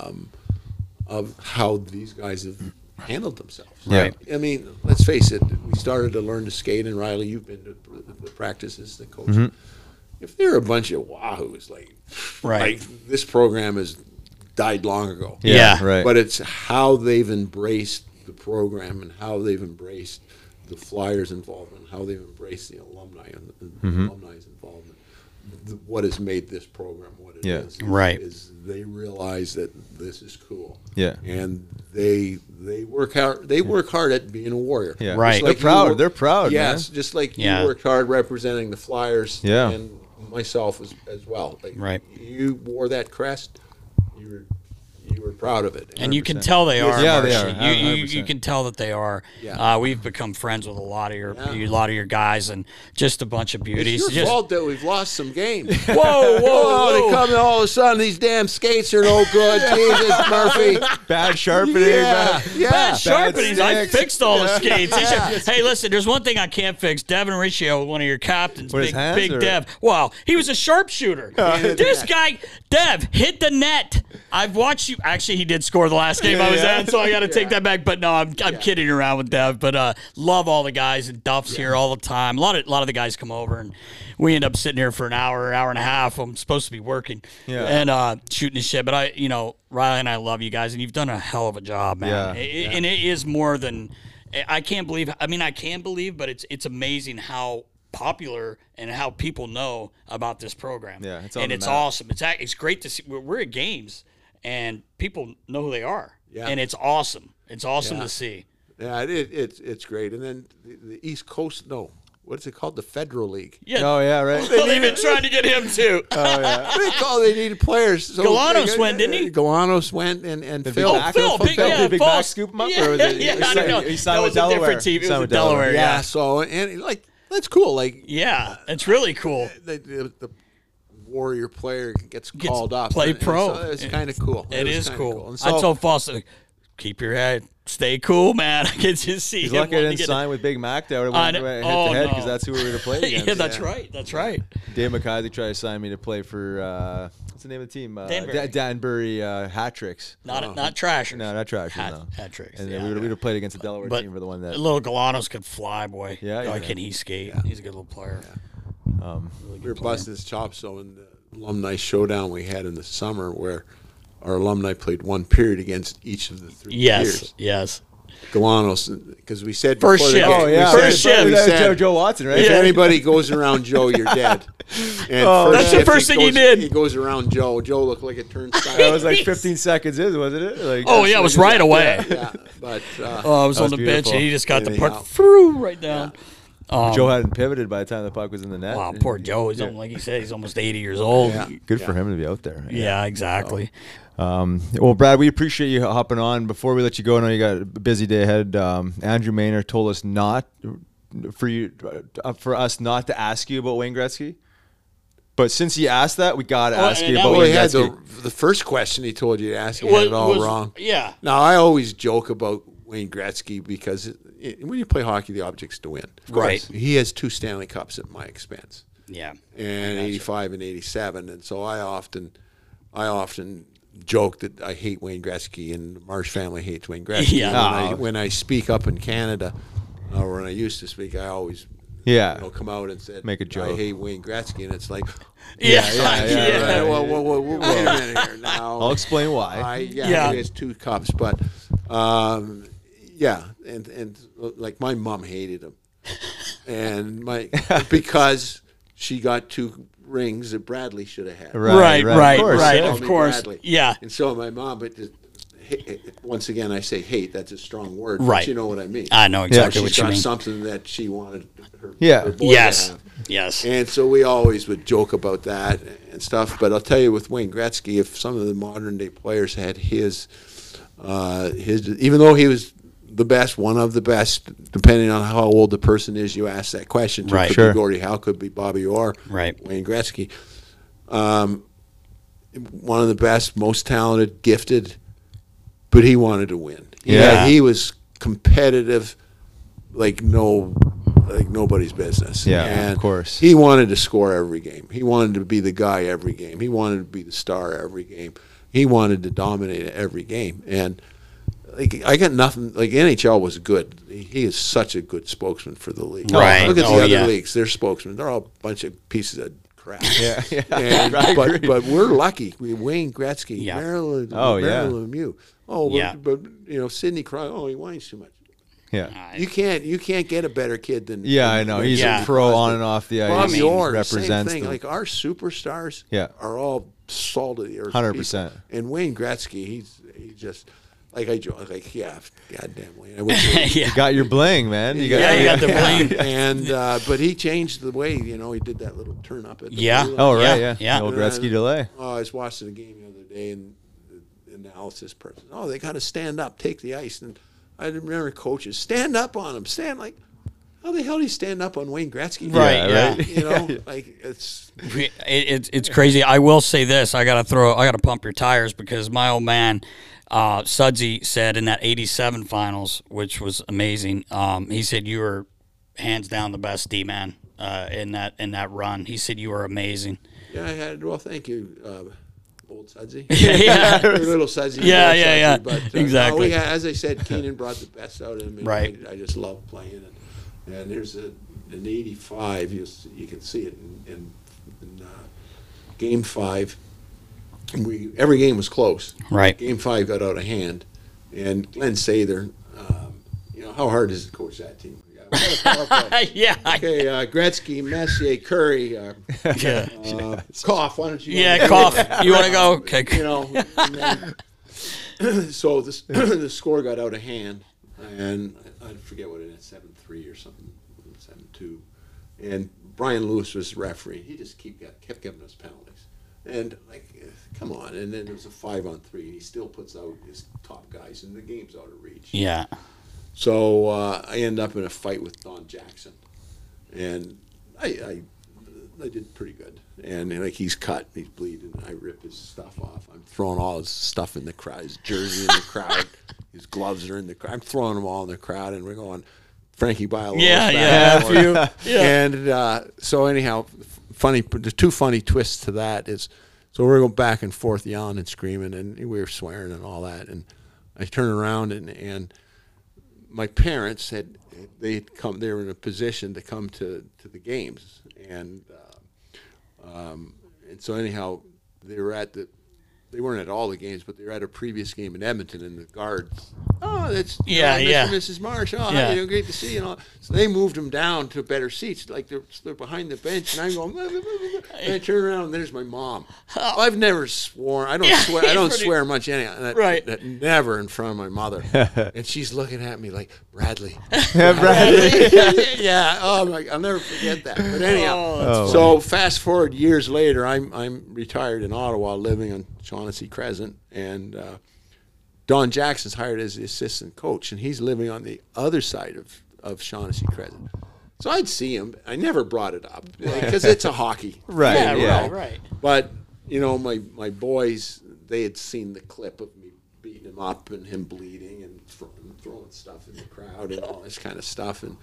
how these guys have handled themselves. Right. I mean, let's face it. We started to learn to skate, and Riley, you've been to the practices, the coach. Mm-hmm. If they're a bunch of wahoos, like this program has died long ago. Yeah. Right. But it's how they've embraced the program and how they've embraced the Flyers' involvement, how they've embraced the alumni and the alumni's involvement. What has made this program what it is? Right. Is they realize that this is cool. Yeah. And they work hard. They work hard at being a Warrior. Yeah. Right. Just They're proud. you They're proud. Yes, Man. just like Yeah. you worked hard representing the Flyers. Yeah. And myself as well. Like, Right. You wore that crest. you were proud of it. And you can tell they are. Yeah, they Marshy. are. You 100%. can tell that they are. Yeah. We've become friends with a lot of your guys, and just a bunch of beauties. It's your Just, fault that we've lost some games. whoa, whoa, Oh, they whoa. come and all of a sudden these damn skates are no good. Jesus, Murphy. Bad sharpening. Yeah, yeah. Bad sharpenings. I sticks. fixed all the skates. He Yeah. said, hey, listen, there's one thing I can't fix. Devin Riccio, one of your captains, With his hands, big or- Dev. Wow, he was a sharpshooter. This guy, Dev, hit the net. I've watched you. Actually, he did score the last game I was at, so I got to take that back. But no, I'm kidding around with Dev. But love all the guys, and Duff's here all the time. A lot of the guys come over, and we end up sitting here for an hour and a half. I'm supposed to be working and shooting the shit. But Riley and I love you guys, and you've done a hell of a job, man. Yeah. And it is more than I can't believe. I mean, I can believe, but it's amazing how popular and how people know about this program. Yeah, it's on and the it's map. awesome. It's great to see. We're at games, and people know who they are. Yeah. And it's awesome. It's awesome to see. Yeah, it's great. And then the East Coast, what's it called? The Federal League. Yeah. Oh yeah, right. They've been trying to get him too. They needed players. So Galanos went, didn't he? Galanos went, and Did Phil. Big Falls. back scoop him up, or was it? Yeah, I don't know. He signed That with was a Delaware. different team. It Signed was with with Delaware. Yeah, so and that's cool. Like Yeah, it's really cool. the Warrior player gets called up. play And pro. so it's kind of cool. It was is kinda cool. And I so, told Foster, keep your head, stay cool, man. I can just see He's him lucky I wanting didn't to get sign with Big Mac. That would I have know. went Oh, head to head no. because that's who we were to play against. Yeah, that's right. That's right. Dave McIsaac tried to sign me to play for what's the name of the team? Danbury. Danbury Hat Tricks. Not Trashers. No, not Trashers. No. Hat tricks. And yeah. we would have played against the Delaware But team for the one that. Little Galanos could fly, boy. Yeah, Oh, yeah. can he skate? He's a good little player. we were busting his chops. So in the alumni showdown we had in the summer, where our alumni played one period against each of the three Yes, tiers. yes. Galanos, because we said First before the shift. game- Oh we yeah, said- First shift. we said, Joe Watson, right? if anybody goes around Joe, you're dead. And That's the shift, first thing he goes- did. He goes around Joe. Joe looked like a turnstile. That was like 15 seconds in, wasn't it? Like, Oh, yeah, it was right away. Yeah, but Oh, I was That on was the bench, beautiful. and he just got the Anyhow. puck through right down. Joe hadn't pivoted by the time the puck was in the net. Wow, poor Joe. He's like you said, he's almost 80 years old. Yeah. Good for him to be out there. Yeah, exactly. Well, Brad, we appreciate you hopping on. Before we let you go, I know you got a busy day ahead. Andrew Maynard told us for us not to ask you about Wayne Gretzky. But since he asked that, we got to ask and you that about well, Wayne he had Gretzky. the first question he told you to ask. He had it all wrong. Yeah. Now I always joke about Wayne Gretzky because when you play hockey, the object's to win. Right. He has 2 Stanley Cups at my expense, Yeah. and 85 and 87, and so I often joke that I hate Wayne Gretzky and the Marsh family hates Wayne Gretzky. Yeah. When I speak up in Canada, or when I used to speak, I always come out and said, Make a joke. I hate Wayne Gretzky, and it's like, Yeah. yeah. Well, wait a minute here now. I'll explain why. Yeah. He has 2 cups, but and like my mom hated him, and because she got 2 rings that Bradley should have had. Right. yeah. Of course. Bradley. Yeah. And so my mom, but once again, I say hate. That's a strong word. Right. But you know what I mean. I know exactly She's what you got mean. something that she wanted her boy Yes. to have. Yes. And so we always would joke about that and stuff. But I'll tell you, with Wayne Gretzky, if some of the modern day players had his, even though he was the best, one of the best, depending on how old the person is, you ask that question. Right. Could Sure. be Gordie Howe, could be Bobby Orr, Right. Wayne Gretzky. One of the best, most talented, gifted, but he wanted to win. Yeah. He was competitive like nobody's business. Yeah, and of course. He wanted to score every game. He wanted to be the guy every game. He wanted to be the star every game. He wanted to dominate every game. And like, I got nothing. Like, NHL was good. He is such a good spokesman for the league. Right. Look at the Oh, other yeah. leagues. Their spokesmen, they're all a bunch of pieces of crap. Yeah, yeah. And, I agree. but we're lucky. Wayne Gretzky, Yeah. Marilyn Lemieux. Oh, Yeah. but Sidney Crosby. Oh, he whines too much. Yeah. You can't get a better kid than. Yeah, than I know. Wayne He's Yeah. a pro Crosby. on and off the ice. Bobby He Orr, represents same thing. them. Like, our superstars Yeah. are all salt of the earth. 100%. people. And Wayne Gretzky, he's just like I joke, like, yeah, goddamn Wayne. I wish You got your bling, man. You got, Yeah, you got the bling. And but he changed the way. He did that little turn up at the Yeah. blue line. Oh, right, Yeah, yeah. yeah. The old Gretzky delay. Oh, I was watching the game the other day, and analysis person. Oh, they got to stand up, take the ice. And I remember coaches, stand up on them, stand like, how the hell do you stand up on Wayne Gretzky? Right, yeah. You know, like It's crazy. I will say this: I gotta pump your tires, because my old man, Sudsy, said in that '87 finals, which was amazing. He said you were hands down the best D-man in that run. He said you were amazing. Yeah, I had. Well, thank you, old Sudsy. Yeah. Little Sudsy. Yeah, little yeah, Sudsy, yeah. But, Exactly. No, we had, as I said, Keenan brought the best out of him. And Right. I just love playing it. And there's an '85. You can see it in Game 5. Every game was close. Right. Game 5 got out of hand, and Glenn Sather. You know, how hard is it to coach that team? We got a power play. Yeah. Okay, Gretzky, Messier, Curry, Yeah. Koff. Why don't you? Yeah, Koff. You want to go? Okay. You know. And then, so the score got out of hand, and I forget what it is, 7-3 or something, 7-2, and Brian Lewis was the referee. He just kept giving us penalties, and like, come on. And then it was a 5-on-3, and he still puts out his top guys, and the game's out of reach. Yeah. So I end up in a fight with Don Jackson, and I did pretty good. And like, he's cut, he's bleeding. I rip his stuff off. I'm throwing all his stuff in the crowd, his jersey in the crowd, his gloves are in the crowd. I'm throwing them all in the crowd, and we're going, Frankie Bialowas. Yeah. And so anyhow, the two funny twists to that is, so we're going back and forth yelling and screaming, and we were swearing and all that. And I turn around, and my parents they were in a position to come to the games, and so anyhow, they weren't at all the games, but they were at a previous game in Edmonton, and the guards, that's Mr. and Mrs. Marsh. Oh, how you? Great to see you. And all. So they moved them down to better seats, like they're behind the bench, and I'm going. And I turn around, and there's my mom. Well, I've never sworn. I don't swear. I don't swear much anyhow. Right. Never in front of my mother. And she's looking at me like, Bradley. Bradley. Yeah. Oh my! I'll never forget that. But anyhow, so fast forward years later, I'm retired in Ottawa, living on Shaughnessy Crescent, and Don Jackson's hired as the assistant coach, and he's living on the other side of Shaughnessy Crescent. So I'd see him. I never brought it up because it's a hockey. Right. Yeah. Right. But, you know, my boys, they had seen the clip of me beating him up and him bleeding and throwing stuff in the crowd and all this kind of stuff. And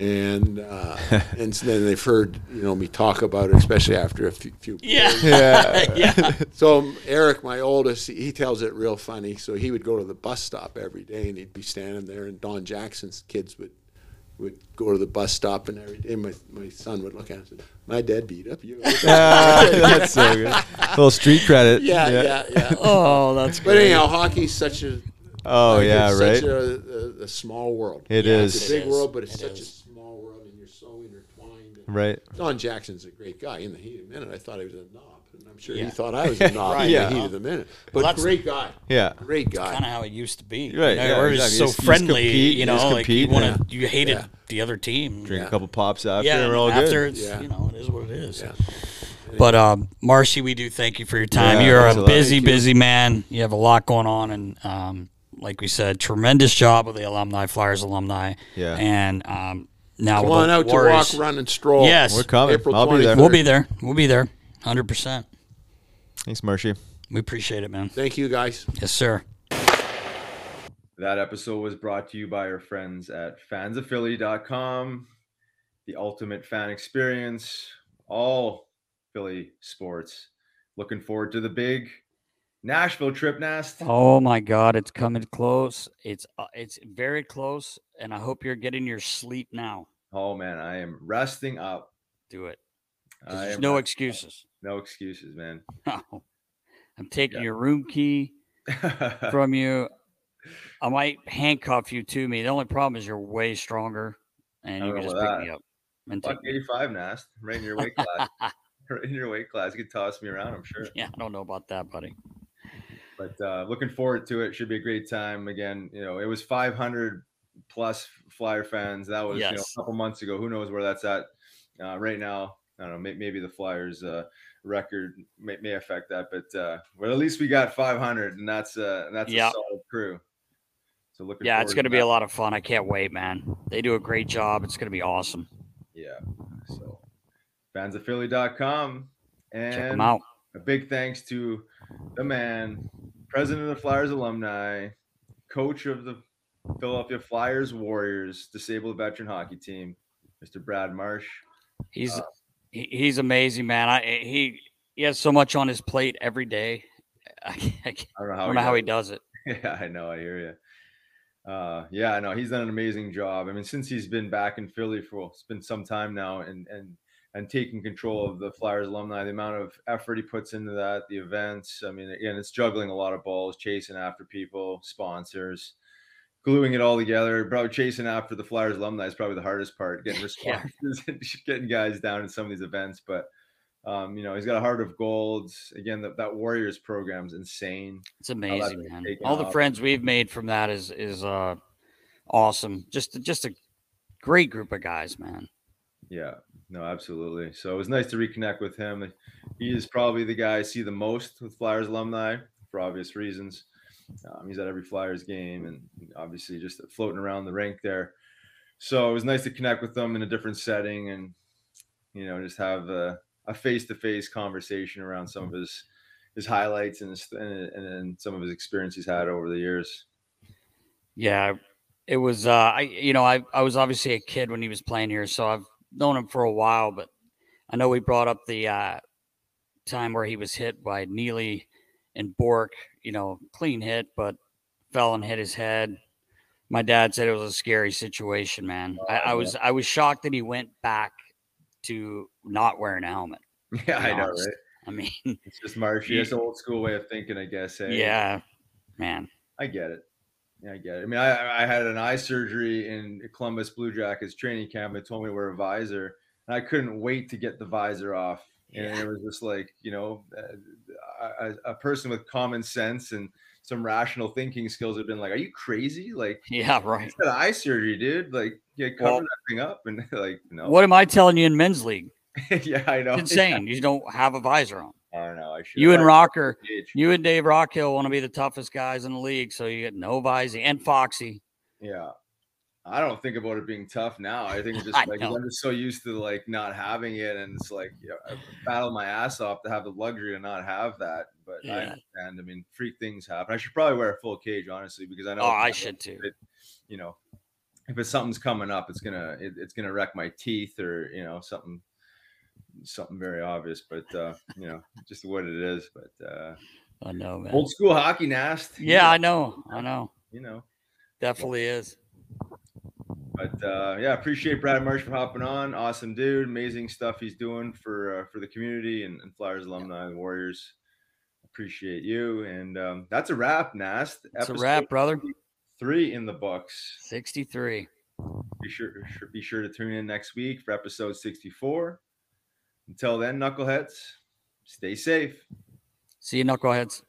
then they've heard, you know, me talk about it, especially after a few Yeah. So Eric, my oldest, he tells it real funny. So he would go to the bus stop every day, and he'd be standing there, and Don Jackson's kids would go to the bus stop, and every day my son would look at it and say, my dad beat up you. That's so good. A little street credit. Yeah. Oh, that's But great. anyhow, hockey's such a right. such a small world. It It's is. a big world, but it's It such is. a small world, and you're so intertwined. Right. Don Jackson's a great guy. In the heat of the minute, I thought he was a knob, and I'm sure Yeah. he thought I was a knob Right. in Yeah. the heat of the minute. But Well, that's- great guy. Yeah. Great guy. Kind of how it used to be. Right, You know, yeah, where it was exactly. so You just friendly. compete, You you know, just like you compete, you hated Yeah. the other team. Drink Yeah. a couple pops after, Yeah, and we're all after good. it's Yeah. you know, it is what it is. Yeah. But Marcy, we do thank you for your time. Yeah, You're thanks a a lot. busy, Thank you. busy man. You have a lot going on, and like we said, tremendous job with the alumni, Flyers alumni. Yeah. And now Come with on the out Warriors. to walk, run, and stroll. Yes, We're coming. April I'll be there. 23rd. We'll be there, 100%. Thanks, Marshy. We appreciate it, man. Thank you, guys. Yes, sir. That episode was brought to you by our friends at fansofphilly.com, the ultimate fan experience, all Philly sports. Looking forward to the big Nashville trip, Nast. Oh my God, it's coming close. It's very close, and I hope you're getting your sleep now. Oh man, I am resting up. Do it. 'Cause I There's am no resting excuses. up. No excuses, man. I'm taking Yeah. your room key from you. I might handcuff you to me. The only problem is you're way stronger, and I you don't can know just about pick me that. up and Fuck take me. 85, Nast. Right in your weight class. Right in your weight class. You could toss me around, I'm sure. Yeah, I don't know about that, buddy. But looking forward to it. Should be a great time. Again, you know, it was 500 plus Flyer fans. That was you know, Yes. a couple months ago. Who knows where that's at right now? I don't know, maybe the Flyers record may affect that, but well, at least we got 500, and that's a solid crew. So looking Yeah, forward it's going to to be a lot of fun. I can't wait, man. They do a great job. It's going to be awesome. Yeah. So fansofphilly.com, and check them out. A big thanks to the man, president of the Flyers alumni, coach of the Philadelphia Flyers Warriors disabled veteran hockey team, Mr. Brad Marsh. He's amazing, man. He has so much on his plate every day. I don't know how he does it. Yeah, I know. I hear you. Yeah, I know. He's done an amazing job. I mean, since he's been back in Philly it's been some time now, and taking control of the Flyers alumni, the amount of effort he puts into that, the events. I mean, again, it's juggling a lot of balls, chasing after people, sponsors, gluing it all together. Probably chasing after the Flyers alumni is probably the hardest part, getting responses and getting guys down in some of these events. But he's got a heart of gold. Again, that Warriors program's insane. It's amazing, man. All the friends we've made from that is awesome. Just a great group of guys, man. Yeah, no, absolutely. So it was nice to reconnect with him. He is probably the guy I see the most with Flyers alumni for obvious reasons. He's at every Flyers game and obviously just floating around the rink there. So it was nice to connect with them in a different setting and, just have a face-to-face conversation around some of his highlights and some of his experience he's had over the years. Yeah, it was, I was obviously a kid when he was playing here, so I've known him for a while, but I know we brought up the time where he was hit by Neely and Bork, clean hit, but fell and hit his head. My dad said it was a scary situation, man. I was shocked that he went back to not wearing a helmet. Yeah, I know, right? I mean, it's just Marshy. It's an old school way of thinking, I guess. Hey? Yeah, man. I get it. Yeah, I get it. I mean, I had an eye surgery in Columbus Blue Jackets training camp. They told me to wear a visor, and I couldn't wait to get the visor off. And it was just like, a person with common sense and some rational thinking skills have been like, "Are you crazy? Like, yeah, right. It's got eye surgery, dude. Like, cover that thing up." And like, no. What am I telling you in men's league? Yeah, I know. It's insane. You don't have a visor on. I don't know. You and Dave Rockhill want to be the toughest guys in the league, so you get no visor and Foxy. Yeah. I don't think about it being tough now. I think it's just like I'm just so used to like not having it, and it's like I battle my ass off to have the luxury to not have that. But I understand. I mean, freak things happen. I should probably wear a full cage, honestly, because I know. Oh, I should too. If something's coming up, it's gonna wreck my teeth or something very obvious. But just what it is. But I know, man. Old school hockey, Nast. Yeah, I know. Definitely is. But appreciate Brad Marsh for hopping on. Awesome dude, amazing stuff he's doing for the community and Flyers alumni and Warriors. Appreciate you, and that's a wrap, Nast. It's a wrap, brother. 3 in the books. 63. Be sure to tune in next week for episode 64. Until then, knuckleheads, stay safe. See you, knuckleheads.